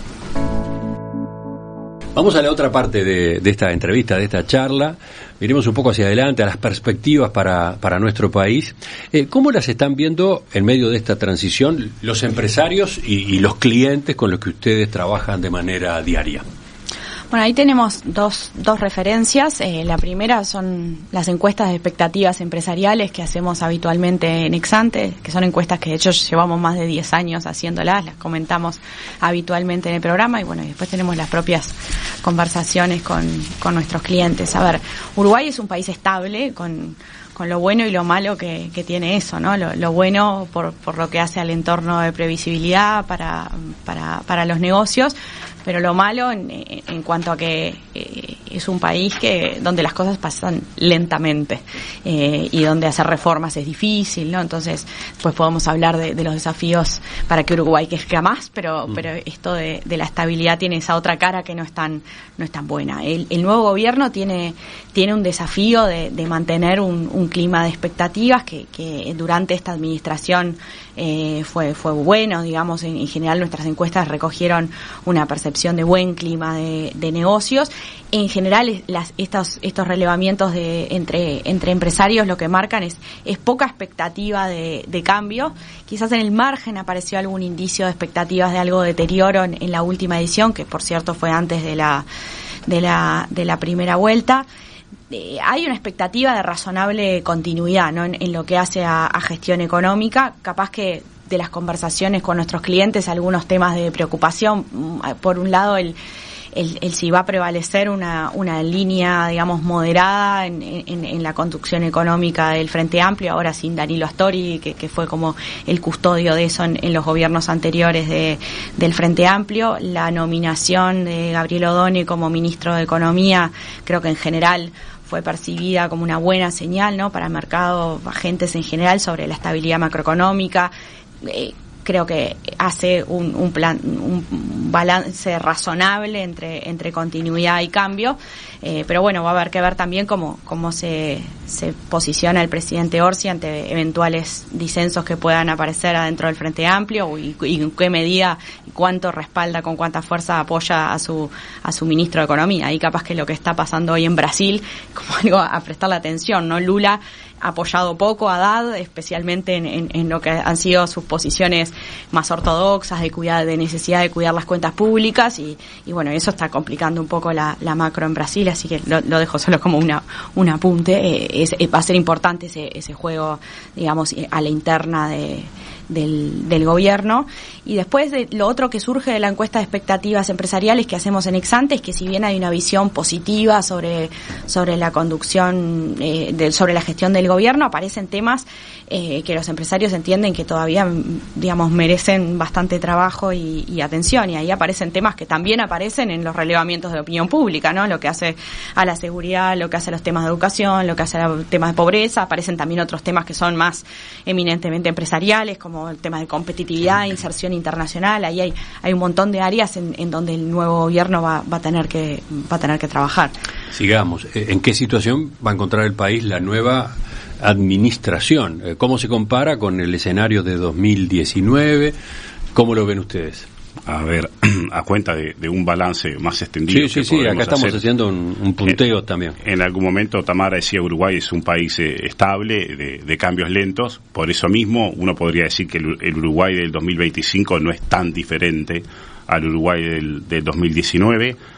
Vamos a la otra parte de, de esta entrevista, de esta charla. Miremos un poco hacia adelante, a las perspectivas para, para nuestro país. Eh, ¿Cómo las están viendo en medio de esta transición los empresarios y, y los clientes con los que ustedes trabajan de manera diaria? Bueno, ahí tenemos dos, dos referencias. Eh, la primera son las encuestas de expectativas empresariales que hacemos habitualmente en ex ante, que son encuestas que de hecho llevamos más de diez años haciéndolas, las comentamos habitualmente en el programa y bueno, y después tenemos las propias conversaciones con, con nuestros clientes. A ver, Uruguay es un país estable con con lo bueno y lo malo que, que tiene eso, ¿no? Lo, lo bueno por, por lo que hace al entorno de previsibilidad para, para, para los negocios, pero lo malo en, en cuanto a que eh, es un país que donde las cosas pasan lentamente eh, y donde hacer reformas es difícil, ¿no? Entonces, pues podemos hablar de, de los desafíos para que Uruguay crezca más, pero mm. pero esto de, de la estabilidad tiene esa otra cara que no es tan no es tan buena. El, el nuevo gobierno tiene tiene un desafío de, de mantener un, un clima de expectativas que, que durante esta administración eh, fue fue bueno, digamos, en, en general nuestras encuestas recogieron una percepción de buen clima de, de negocios. En general, las, estos estos relevamientos de entre entre empresarios lo que marcan es es poca expectativa de, de cambio. Quizás en el margen apareció algún indicio de expectativas de algo de deterioro en, en la última edición, que por cierto fue antes de la de la de la primera vuelta. Eh, hay una expectativa de razonable continuidad, ¿no? En, en lo que hace a, a gestión económica, capaz que de las conversaciones con nuestros clientes algunos temas de preocupación. Por un lado, el El, el si va a prevalecer una, una línea, digamos, moderada en, en, en la conducción económica del Frente Amplio, ahora sin Danilo Astori, que, que fue como el custodio de eso en, en los gobiernos anteriores de, del Frente Amplio. La nominación de Gabriel Odone como ministro de Economía, creo que en general fue percibida como una buena señal, ¿no?, para el mercado, agentes en general, sobre la estabilidad macroeconómica. Eh, creo que hace un, un plan, un balance razonable entre entre continuidad y cambio, eh, pero bueno, va a haber que ver también cómo cómo se se posiciona el presidente Orsi ante eventuales disensos que puedan aparecer adentro del Frente Amplio y, y en qué medida y cuánto respalda, con cuánta fuerza apoya a su a su ministro de Economía. Ahí capaz que lo que está pasando hoy en Brasil como algo a prestarle atención, ¿no? Lula ha apoyado poco a Haddad, especialmente en, en, en lo que han sido sus posiciones más ortodoxas de cuidar, de necesidad de cuidar las cuentas públicas y, y bueno, eso está complicando un poco la, la macro en Brasil, así que lo, lo dejo solo como una un apunte. Eh, es, va a ser importante ese, ese juego, digamos, a la interna de Del, del gobierno. Y después de lo otro que surge de la encuesta de expectativas empresariales que hacemos en ex ante es que si bien hay una visión positiva sobre sobre la conducción, eh, de, sobre la gestión del gobierno, aparecen temas eh, que los empresarios entienden que todavía, digamos, merecen bastante trabajo y, y atención, y ahí aparecen temas que también aparecen en los relevamientos de opinión pública, ¿no? Lo que hace a la seguridad, lo que hace a los temas de educación, lo que hace a los temas de pobreza. Aparecen también otros temas que son más eminentemente empresariales, como el tema de competitividad, inserción internacional. Ahí hay hay un montón de áreas en, en donde el nuevo gobierno va, va a tener que va a tener que trabajar. Sigamos. ¿En qué situación va a encontrar el país la nueva administración? ¿Cómo se compara con el escenario de dos mil diecinueve? ¿Cómo lo ven ustedes? A ver, a cuenta de, de un balance más extendido. Sí, sí, sí, acá estamos hacer. haciendo un, un punteo en, también. En algún momento Tamara decía Uruguay es un país eh, estable, de, de cambios lentos, por eso mismo uno podría decir que el, el Uruguay del dos mil veinticinco no es tan diferente al Uruguay del, del dos mil diecinueve.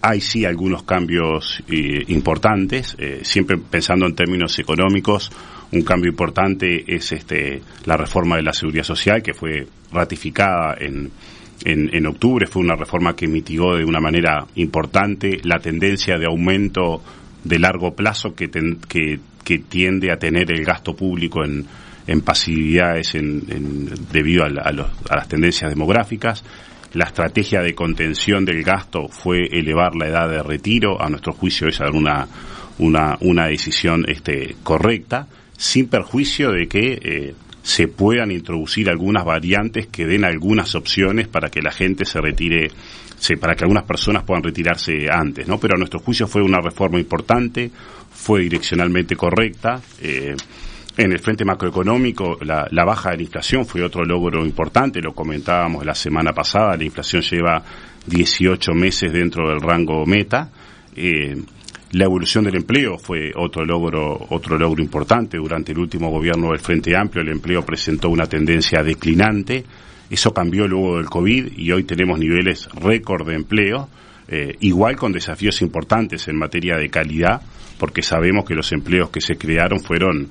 hay sí algunos cambios eh, importantes, eh, siempre pensando en términos económicos. Un cambio importante es este la reforma de la Seguridad Social, que fue ratificada en, en, en octubre. Fue una reforma que mitigó de una manera importante la tendencia de aumento de largo plazo que, ten, que, que tiende a tener el gasto público en, en pasividades en, en, debido a, la, a, los, a las tendencias demográficas. La estrategia de contención del gasto fue elevar la edad de retiro. A nuestro juicio esa era una, una, una decisión este, correcta, sin perjuicio de que eh, se puedan introducir algunas variantes que den algunas opciones para que la gente se retire, se, para que algunas personas puedan retirarse antes, ¿no? Pero a nuestro juicio fue una reforma importante, fue direccionalmente correcta. Eh, en el frente macroeconómico, la, la baja de la inflación fue otro logro importante, lo comentábamos la semana pasada. La inflación lleva dieciocho meses dentro del rango meta. Eh, La evolución del empleo fue otro logro, otro logro importante. Durante el último gobierno del Frente Amplio, el empleo presentó una tendencia declinante. Eso cambió luego del COVID y hoy tenemos niveles récord de empleo, eh, igual con desafíos importantes en materia de calidad, porque sabemos que los empleos que se crearon fueron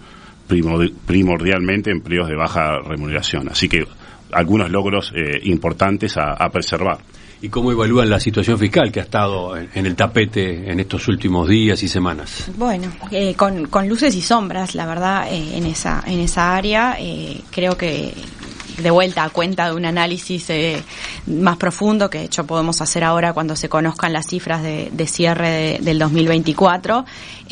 primordialmente empleos de baja remuneración. Así que algunos logros eh, importantes a, a preservar. ¿Y cómo evalúan la situación fiscal que ha estado en, en el tapete en estos últimos días y semanas? Bueno, eh, con, con luces y sombras, la verdad, eh, en esa en esa área, eh, creo que de vuelta a cuenta de un análisis eh, más profundo que de hecho podemos hacer ahora cuando se conozcan las cifras de, de cierre de, del dos mil veinticuatro.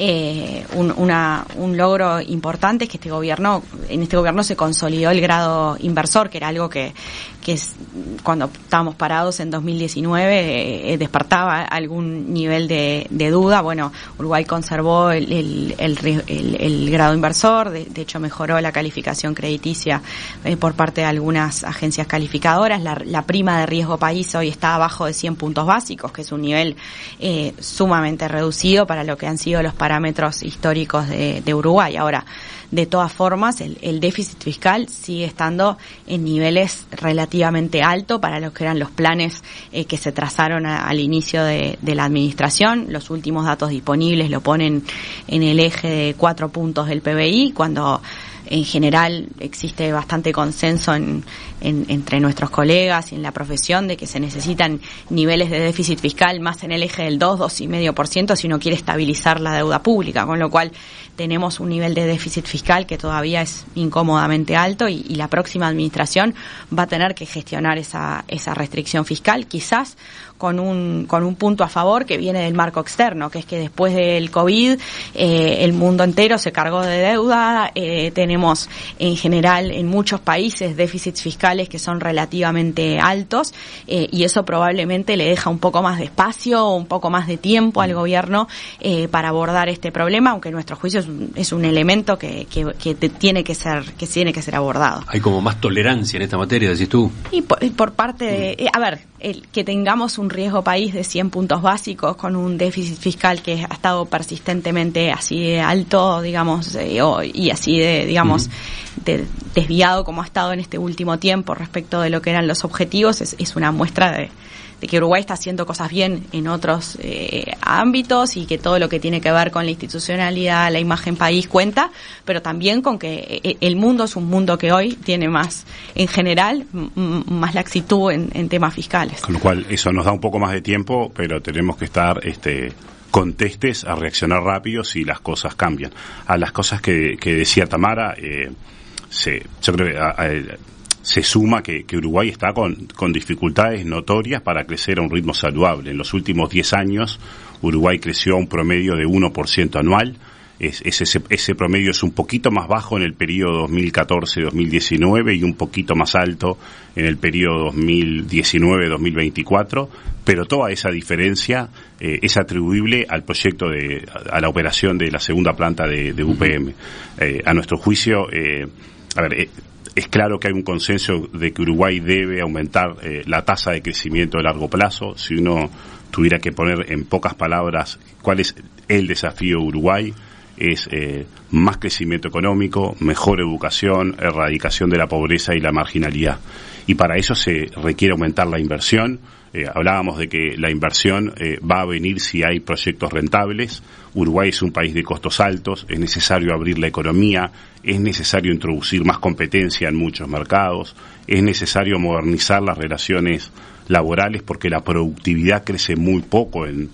Eh, un, una, un logro importante es que este gobierno, en este gobierno se consolidó el grado inversor, que era algo que, que es, cuando estábamos parados en dos mil diecinueve eh, despertaba algún nivel de, de duda. Bueno, Uruguay conservó el, el, el, el, el grado inversor, de, de hecho mejoró la calificación crediticia eh, por parte de algunas agencias calificadoras. La, la prima de riesgo país hoy está abajo de cien puntos básicos, que es un nivel eh, sumamente reducido para lo que han sido los parámetros históricos de, de Uruguay. Ahora, de todas formas, el, el déficit fiscal sigue estando en niveles relativamente altos para lo que eran los planes eh, que se trazaron a, al inicio de, de la administración. Los últimos datos disponibles lo ponen en el eje de cuatro puntos del P B I, cuando en general existe bastante consenso en, en, entre nuestros colegas y en la profesión de que se necesitan niveles de déficit fiscal más en el eje del dos, dos coma cinco por ciento si uno quiere estabilizar la deuda pública, con lo cual tenemos un nivel de déficit fiscal que todavía es incómodamente alto y, y la próxima administración va a tener que gestionar esa, esa restricción fiscal, quizás con un con un punto a favor que viene del marco externo, que es que después del COVID eh, el mundo entero se cargó de deuda, eh, tenemos en general en muchos países déficits fiscales que son relativamente altos eh, y eso probablemente le deja un poco más de espacio o un poco más de tiempo al gobierno eh, para abordar este problema, aunque en nuestro juicio es un, es un elemento que, que, que tiene que ser que tiene que ser abordado. Hay como más tolerancia en esta materia, decís tú. Y por, por parte de, eh, a ver, el, que tengamos un riesgo país de cien puntos básicos con un déficit fiscal que ha estado persistentemente así de alto, digamos, eh, o, y así de, digamos, uh-huh. de, desviado como ha estado en este último tiempo respecto de lo que eran los objetivos, es, es una muestra de, de que Uruguay está haciendo cosas bien en otros eh, ámbitos y que todo lo que tiene que ver con la institucionalidad, la imagen país cuenta, pero también con que el mundo es un mundo que hoy tiene más, en general, m- más laxitud en, en temas fiscales. Con lo cual eso nos da un poco más de tiempo, pero tenemos que estar este contestes a reaccionar rápido si las cosas cambian. A las cosas que, que decía Tamara, eh, se, yo creo que a, a, se suma que, que Uruguay está con, con dificultades notorias para crecer a un ritmo saludable. En los últimos diez años, Uruguay creció a un promedio de uno por ciento anual. Es, es ese, ese promedio es un poquito más bajo en el periodo dos mil catorce dos mil diecinueve y un poquito más alto en el periodo dos mil diecinueve dos mil veinticuatro, pero toda esa diferencia eh, es atribuible al proyecto de, a, a la operación de la segunda planta de, de U P M. Eh, a nuestro juicio, eh, a ver, eh, es claro que hay un consenso de que Uruguay debe aumentar eh, la tasa de crecimiento de largo plazo. Si uno tuviera que poner en pocas palabras cuál es el desafío de Uruguay, es eh, más crecimiento económico, mejor educación, erradicación de la pobreza y la marginalidad. Y para eso se requiere aumentar la inversión. Eh, hablábamos de que la inversión eh, va a venir si hay proyectos rentables. Uruguay es un país de costos altos, es necesario abrir la economía, es necesario introducir más competencia en muchos mercados, es necesario modernizar las relaciones laborales porque la productividad crece muy poco en,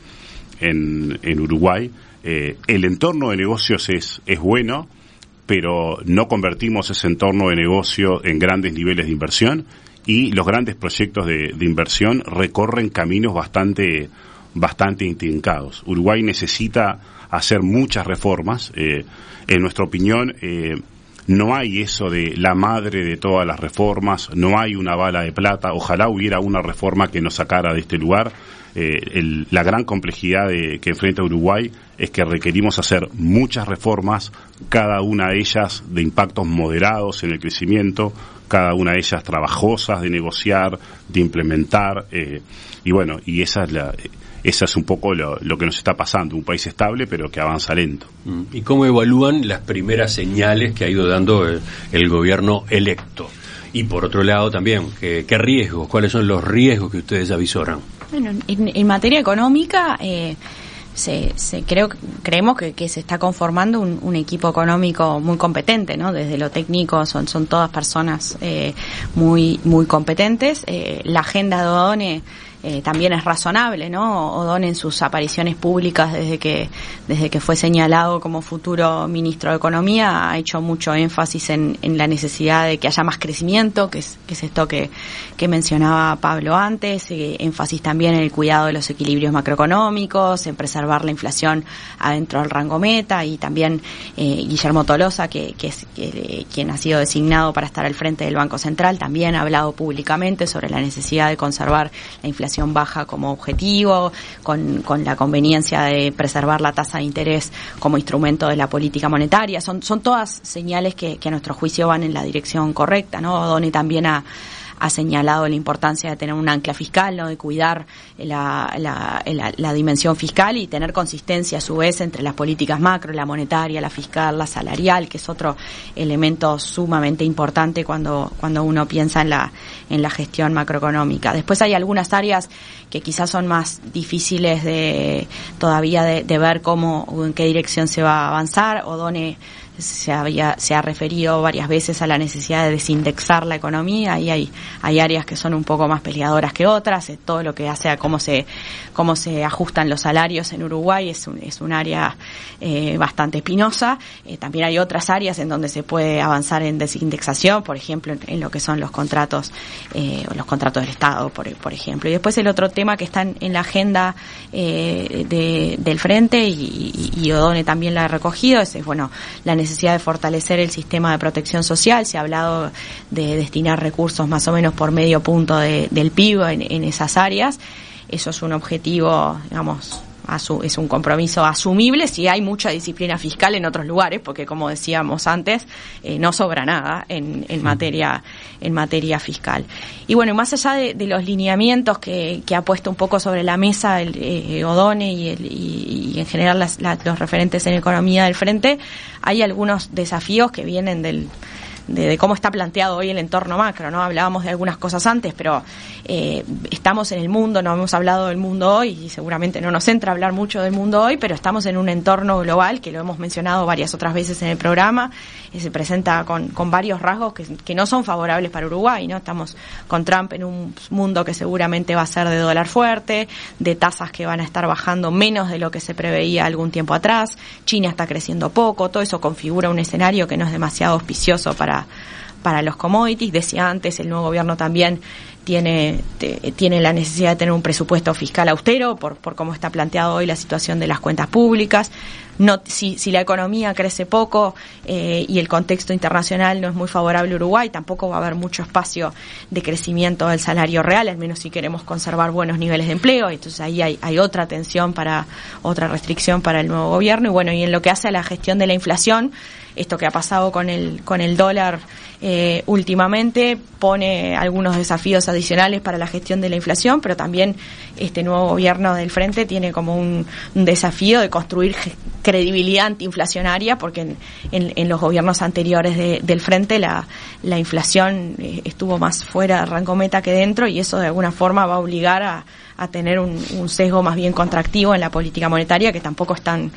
en, en Uruguay. Eh, el entorno de negocios es, es bueno, pero no convertimos ese entorno de negocio en grandes niveles de inversión, y los grandes proyectos de, de inversión recorren caminos bastante bastante intrincados. Uruguay necesita hacer muchas reformas. Eh, en nuestra opinión, eh, no hay eso de la madre de todas las reformas, no hay una bala de plata. Ojalá hubiera una reforma que nos sacara de este lugar. Eh, el, la gran complejidad de, que enfrenta Uruguay es que requerimos hacer muchas reformas, cada una de ellas de impactos moderados en el crecimiento, cada una de ellas trabajosas de negociar, de implementar, eh, y bueno, y esa es la, esa es un poco lo, lo que nos está pasando, un país estable pero que avanza lento. ¿Y cómo evalúan las primeras señales que ha ido dando el, el gobierno electo? Y por otro lado también, ¿qué, qué riesgos, cuáles son los riesgos que ustedes avisoran? Bueno, en, en materia económica, eh, se, se creo creemos que, que se está conformando un, un equipo económico muy competente, ¿no? Desde lo técnico son son todas personas eh, muy muy competentes. Eh, la agenda de Odone eh, también es razonable, ¿no? Odone en sus apariciones públicas desde que desde que fue señalado como futuro ministro de Economía ha hecho mucho énfasis en, en la necesidad de que haya más crecimiento, que es, que es esto que, que mencionaba Pablo antes, eh, énfasis también en el cuidado de los equilibrios macroeconómicos, en preservar la inflación adentro del rango meta, y también eh, Guillermo Tolosa, que, que es que, quien ha sido designado para estar al frente del Banco Central, también ha hablado públicamente sobre la necesidad de conservar la inflación baja como objetivo, con, con la conveniencia de preservar la tasa de interés como instrumento de la política monetaria. Son, son todas señales que, que a nuestro juicio van en la dirección correcta, ¿no? Odone también ha ha señalado la importancia de tener un ancla fiscal, ¿no? De cuidar la, la, la, la dimensión fiscal y tener consistencia a su vez entre las políticas macro, la monetaria, la fiscal, la salarial, que es otro elemento sumamente importante cuando cuando uno piensa en la en la gestión macroeconómica. Después hay algunas áreas que quizás son más difíciles de todavía de, de ver cómo o en qué dirección se va a avanzar. Odone se había se ha referido varias veces a la necesidad de desindexar la economía, y hay hay áreas que son un poco más peleadoras que otras. Eh, todo lo que hace a cómo se cómo se ajustan los salarios en Uruguay es un, es un área eh, bastante espinosa. Eh, también hay otras áreas en donde se puede avanzar en desindexación, por ejemplo en, en lo que son los contratos eh, los contratos del Estado, por, por ejemplo. Y después el otro tema que está en, en la agenda eh, de, del Frente, y, y, y Odone también la ha recogido, es, es bueno la necesidad necesidad de fortalecer el sistema de protección social. Se ha hablado de destinar recursos más o menos por medio punto de, del P I B en, en esas áreas. Eso es un objetivo, digamos, asu- es un compromiso asumible si hay mucha disciplina fiscal en otros lugares, porque como decíamos antes, eh, no sobra nada en, en materia en materia fiscal. Y bueno, más allá de, de los lineamientos que, que ha puesto un poco sobre la mesa el eh, Odone y, el, y, y en general las, la, los referentes en economía del Frente, hay algunos desafíos que vienen del De, de cómo está planteado hoy el entorno macro, ¿no? Hablábamos de algunas cosas antes, pero eh, estamos en el mundo, no hemos hablado del mundo hoy, y seguramente no nos entra hablar mucho del mundo hoy, pero estamos en un entorno global, que lo hemos mencionado varias otras veces en el programa, y se presenta con, con varios rasgos que, que no son favorables para Uruguay, ¿no? Estamos con Trump en un mundo que seguramente va a ser de dólar fuerte, de tasas que van a estar bajando menos de lo que se preveía algún tiempo atrás, China está creciendo poco, todo eso configura un escenario que no es demasiado auspicioso para para los commodities. Decía antes, el nuevo gobierno también tiene te, tiene la necesidad de tener un presupuesto fiscal austero por por cómo está planteado hoy la situación de las cuentas públicas. No, si, si la economía crece poco eh, y el contexto internacional no es muy favorable a Uruguay, tampoco va a haber mucho espacio de crecimiento del salario real, al menos si queremos conservar buenos niveles de empleo. Entonces ahí hay, hay otra tensión, para otra restricción para el nuevo gobierno. Y bueno, y en lo que hace a la gestión de la inflación, esto que ha pasado con el con el dólar eh, últimamente pone algunos desafíos adicionales para la gestión de la inflación, pero también este nuevo gobierno del Frente tiene como un, un desafío de construir credibilidad antiinflacionaria, porque en, en, en los gobiernos anteriores de, del Frente la, la inflación eh, estuvo más fuera de rango meta que dentro, y eso de alguna forma va a obligar a, a tener un, un sesgo más bien contractivo en la política monetaria, que tampoco es tan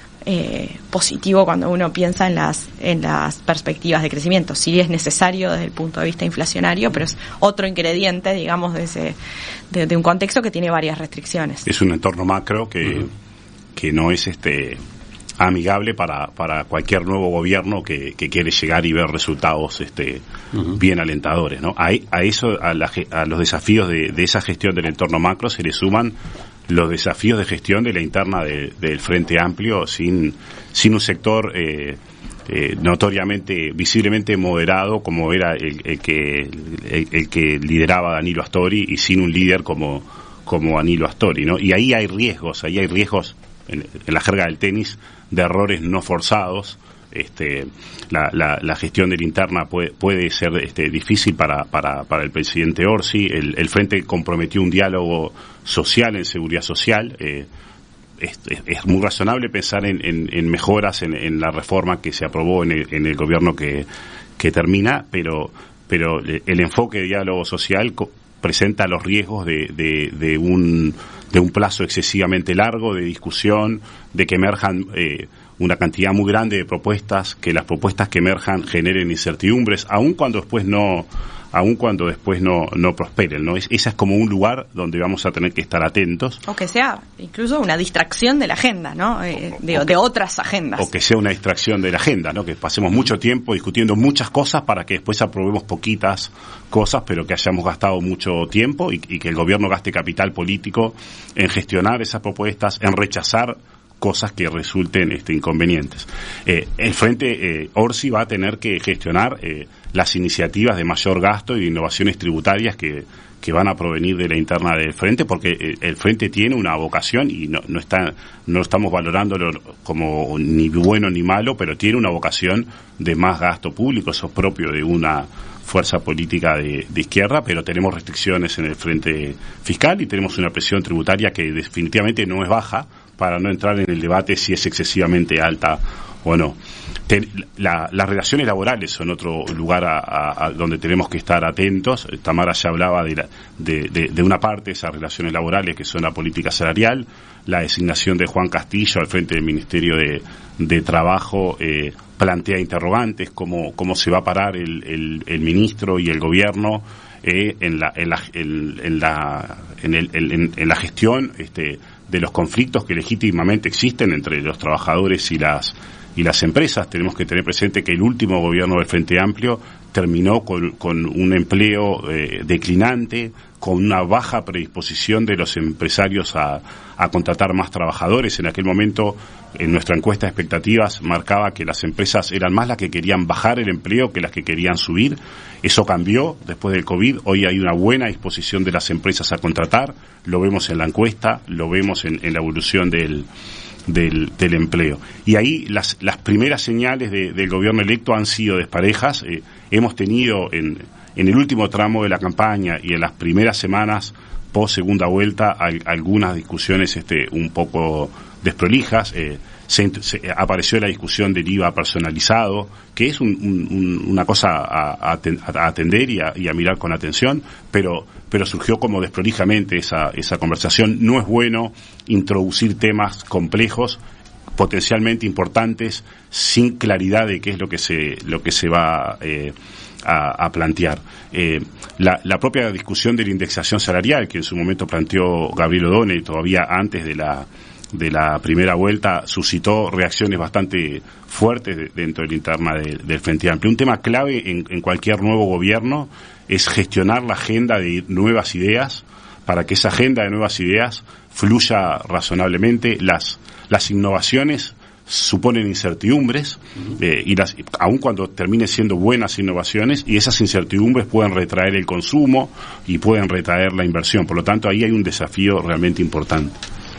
eh, positivo cuando uno piensa en las en las perspectivas de crecimiento. Sí es necesario desde el punto de vista inflacionario, pero es otro ingrediente, digamos, de ese de, de un contexto que tiene varias restricciones. Es un entorno macro que, uh-huh. que no es este amigable para para cualquier nuevo gobierno que, que quiere llegar y ver resultados este uh-huh. bien alentadores, ¿no? A, a eso a, la, a los desafíos de, de esa gestión del entorno macro se le suman los desafíos de gestión de la interna de, del Frente Amplio, sin sin un sector eh, eh, notoriamente, visiblemente moderado como era el, el que el, el que lideraba Danilo Astori, y sin un líder como como Danilo Astori, ¿no? Y ahí hay riesgos, ahí hay riesgos en, en la jerga del tenis de errores no forzados. Este, la, la, la gestión de la interna puede, puede ser este, difícil para, para, para el presidente Orsi. El, el Frente comprometió un diálogo social en seguridad social. Eh, es, es, es muy razonable pensar en, en, en mejoras en, en la reforma que se aprobó en el, en el gobierno que, que termina, pero, pero el enfoque de diálogo social co- presenta los riesgos de, de, de un de un plazo excesivamente largo de discusión, de que emerjan eh, una cantidad muy grande de propuestas, que las propuestas que emerjan generen incertidumbres, aun cuando después no aun cuando después no no prosperen, ¿no? Es, esa es como un lugar donde vamos a tener que estar atentos. O que sea incluso una distracción de la agenda, ¿no? Eh, de, o, de otras agendas. O que sea una distracción de la agenda, ¿no? Que pasemos mucho tiempo discutiendo muchas cosas para que después aprobemos poquitas cosas, pero que hayamos gastado mucho tiempo, y, y que el gobierno gaste capital político en gestionar esas propuestas, en rechazar cosas que resulten este, inconvenientes. Eh, el Frente eh, Orsi va a tener que gestionar eh, las iniciativas de mayor gasto y de innovaciones tributarias que, que van a provenir de la interna del Frente, porque eh, el Frente tiene una vocación, y no, no está no estamos valorándolo como ni bueno ni malo, pero tiene una vocación de más gasto público. Eso es propio de una fuerza política de, de izquierda, pero tenemos restricciones en el frente fiscal y tenemos una presión tributaria que definitivamente no es baja, para no entrar en el debate si es excesivamente alta o no. Ten, la, las relaciones laborales son otro lugar a, a, a donde tenemos que estar atentos. Tamara ya hablaba de, la, de, de, de una parte de esas relaciones laborales, que son la política salarial, la designación de Juan Castillo al frente del Ministerio de, de Trabajo eh, plantea interrogantes, cómo, cómo se va a parar el, el, el ministro y el gobierno eh, en la en la en, en la en, el, en, en la gestión este de los conflictos que legítimamente existen entre los trabajadores y las y las empresas. Tenemos que tener presente que el último gobierno del Frente Amplio terminó con, con un empleo eh, declinante, con una baja predisposición de los empresarios a, a contratar más trabajadores. En aquel momento, en nuestra encuesta de expectativas, marcaba que las empresas eran más las que querían bajar el empleo que las que querían subir. Eso cambió después del COVID. Hoy hay una buena disposición de las empresas a contratar. Lo vemos en la encuesta, lo vemos en, en la evolución del Del, del empleo. Y ahí las, las primeras señales de, del gobierno electo han sido desparejas. Eh, hemos tenido en, en el último tramo de la campaña y en las primeras semanas post segunda vuelta al, algunas discusiones este, un poco desprolijas. Eh, se, se, apareció la discusión del I V A personalizado, que es un, un, una cosa a, a, a atender y a, y a mirar con atención, pero pero surgió como desprolijamente esa, esa conversación. No es bueno introducir temas complejos, potencialmente importantes, sin claridad de qué es lo que se, lo que se va eh, a, a plantear. Eh, la, la propia discusión de la indexación salarial, que en su momento planteó Gabriel O'Donnell, todavía antes de la de la primera vuelta, suscitó reacciones bastante fuertes de, dentro de la interna de, del Frente Amplio. Un tema clave en, en cualquier nuevo gobierno es gestionar la agenda de nuevas ideas, para que esa agenda de nuevas ideas fluya razonablemente. Las, las innovaciones suponen incertidumbres, eh, y las, aun cuando terminen siendo buenas innovaciones, y esas incertidumbres pueden retraer el consumo y pueden retraer la inversión. Por lo tanto, ahí hay un desafío realmente importante.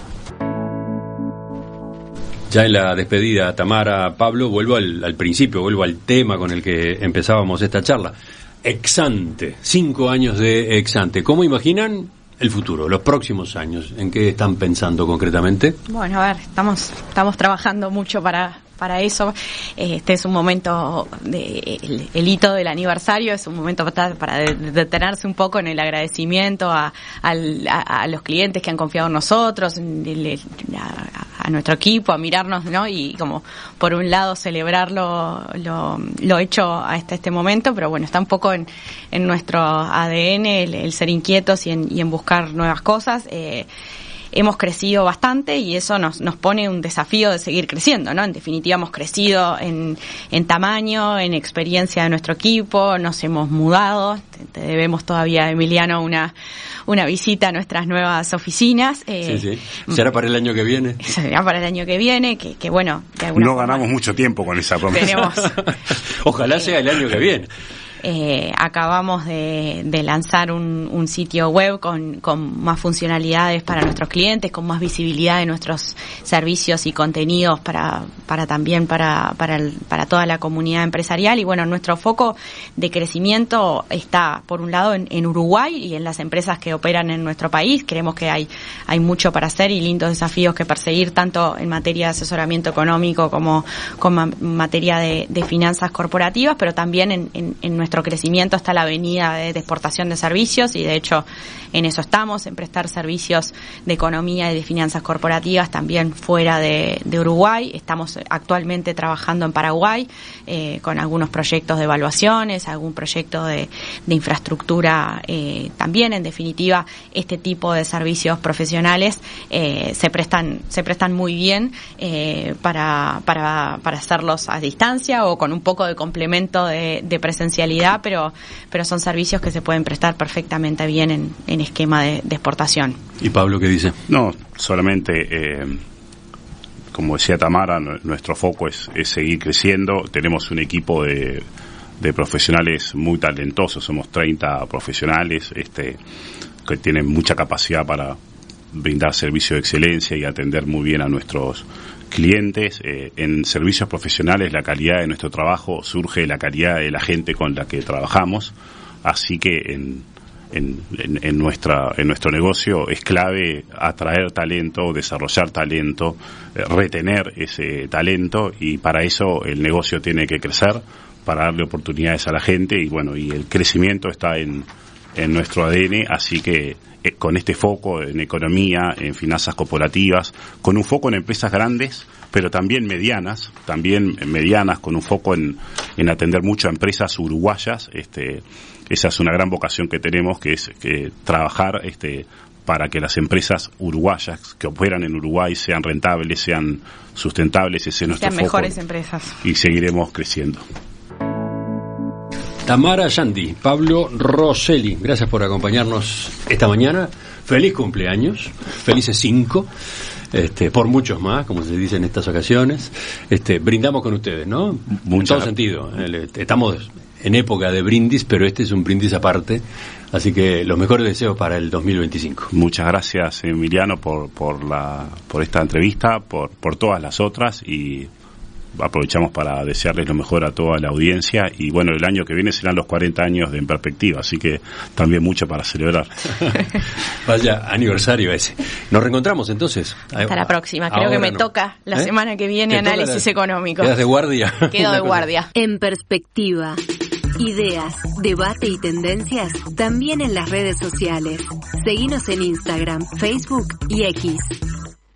Ya en la despedida, Tamara, Pablo, vuelvo al, al principio, vuelvo al tema con el que empezábamos esta charla. Exante, cinco años de Exante. ¿Cómo imaginan el futuro, los próximos años? ¿En qué están pensando concretamente? Bueno, a ver, estamos estamos trabajando mucho para para eso. Este es un momento, de, el, el hito del aniversario, es un momento para, para detenerse un poco en el agradecimiento a, al, a, a los clientes que han confiado en nosotros, a, a nuestro equipo, a mirarnos, ¿no? Y como por un lado celebrar lo, lo, lo hecho hasta este momento, pero bueno, está un poco en, en nuestro A D N el, el ser inquietos y en, y en buscar nuevas cosas. Eh, Hemos crecido bastante y eso nos nos pone un desafío de seguir creciendo, ¿no? En definitiva, hemos crecido en, en tamaño, en experiencia de nuestro equipo, nos hemos mudado, te, te debemos todavía, Emiliano, una una visita a nuestras nuevas oficinas. Eh, sí, sí. ¿Será para el año que viene? Será para el año que viene, que, que bueno... De alguna no forma ganamos mucho tiempo con esa promesa. Tenemos, Ojalá sea el año que viene. Eh, acabamos de, de lanzar un, un sitio web con, con más funcionalidades para nuestros clientes, con más visibilidad de nuestros servicios y contenidos para, para también para, para, el, para toda la comunidad empresarial. Y bueno, nuestro foco de crecimiento está, por un lado, en, en Uruguay y en las empresas que operan en nuestro país. Creemos que hay, hay mucho para hacer y lindos desafíos que perseguir, tanto en materia de asesoramiento económico como, como en materia de, de finanzas corporativas, pero también en, en, en nuestro crecimiento está la avenida de, de exportación de servicios y de hecho en eso estamos, en prestar servicios de economía y de finanzas corporativas también fuera de, de Uruguay. Estamos actualmente trabajando en Paraguay eh, con algunos proyectos de evaluaciones, algún proyecto de, de infraestructura eh, también. En definitiva, este tipo de servicios profesionales eh, se prestan se prestan muy bien eh, para, para, para hacerlos a distancia o con un poco de complemento de, de presencialidad, pero pero son servicios que se pueden prestar perfectamente bien en, en esquema de, de exportación. ¿Y Pablo qué dice? No, solamente, eh, como decía Tamara, nuestro foco es, es seguir creciendo. Tenemos un equipo de, de profesionales muy talentosos, somos treinta profesionales este, que tienen mucha capacidad para brindar servicio de excelencia y atender muy bien a nuestros clientes. Eh, en servicios profesionales la calidad de nuestro trabajo surge de la calidad de la gente con la que trabajamos, así que en, en, en, en, nuestra, en nuestro negocio es clave atraer talento, desarrollar talento, eh, retener ese talento, y para eso el negocio tiene que crecer, para darle oportunidades a la gente, y bueno, y el crecimiento está en, en nuestro A D N, así que con este foco en economía, en finanzas corporativas, con un foco en empresas grandes, pero también medianas, también medianas, con un foco en, en atender mucho a empresas uruguayas. Este, esa es una gran vocación que tenemos, que es que trabajar este, para que las empresas uruguayas que operan en Uruguay sean rentables, sean sustentables, ese es nuestro foco. Sean mejores empresas. Y seguiremos creciendo. Tamara Yandi, Pablo Rosselli, gracias por acompañarnos esta mañana. Feliz cumpleaños, felices cinco, este, por muchos más, como se dice en estas ocasiones. Este, brindamos con ustedes, ¿no? Mucha... En todo sentido. Estamos en época de brindis, pero este es un brindis aparte. Así que los mejores deseos para el dos mil veinticinco. Muchas gracias, Emiliano, por por la por esta entrevista, por por todas las otras, y aprovechamos para desearles lo mejor a toda la audiencia. Y bueno, el año que viene serán los cuarenta años de En Perspectiva, así que también mucho para celebrar. Vaya aniversario ese. Nos reencontramos entonces. Hasta la próxima. Creo Ahora que me no. toca la ¿Eh? semana que viene análisis la... económico. ¿Quedas de guardia? Quedo de guardia. En Perspectiva. Ideas, debate y tendencias también en las redes sociales. Seguinos en Instagram, Facebook y X.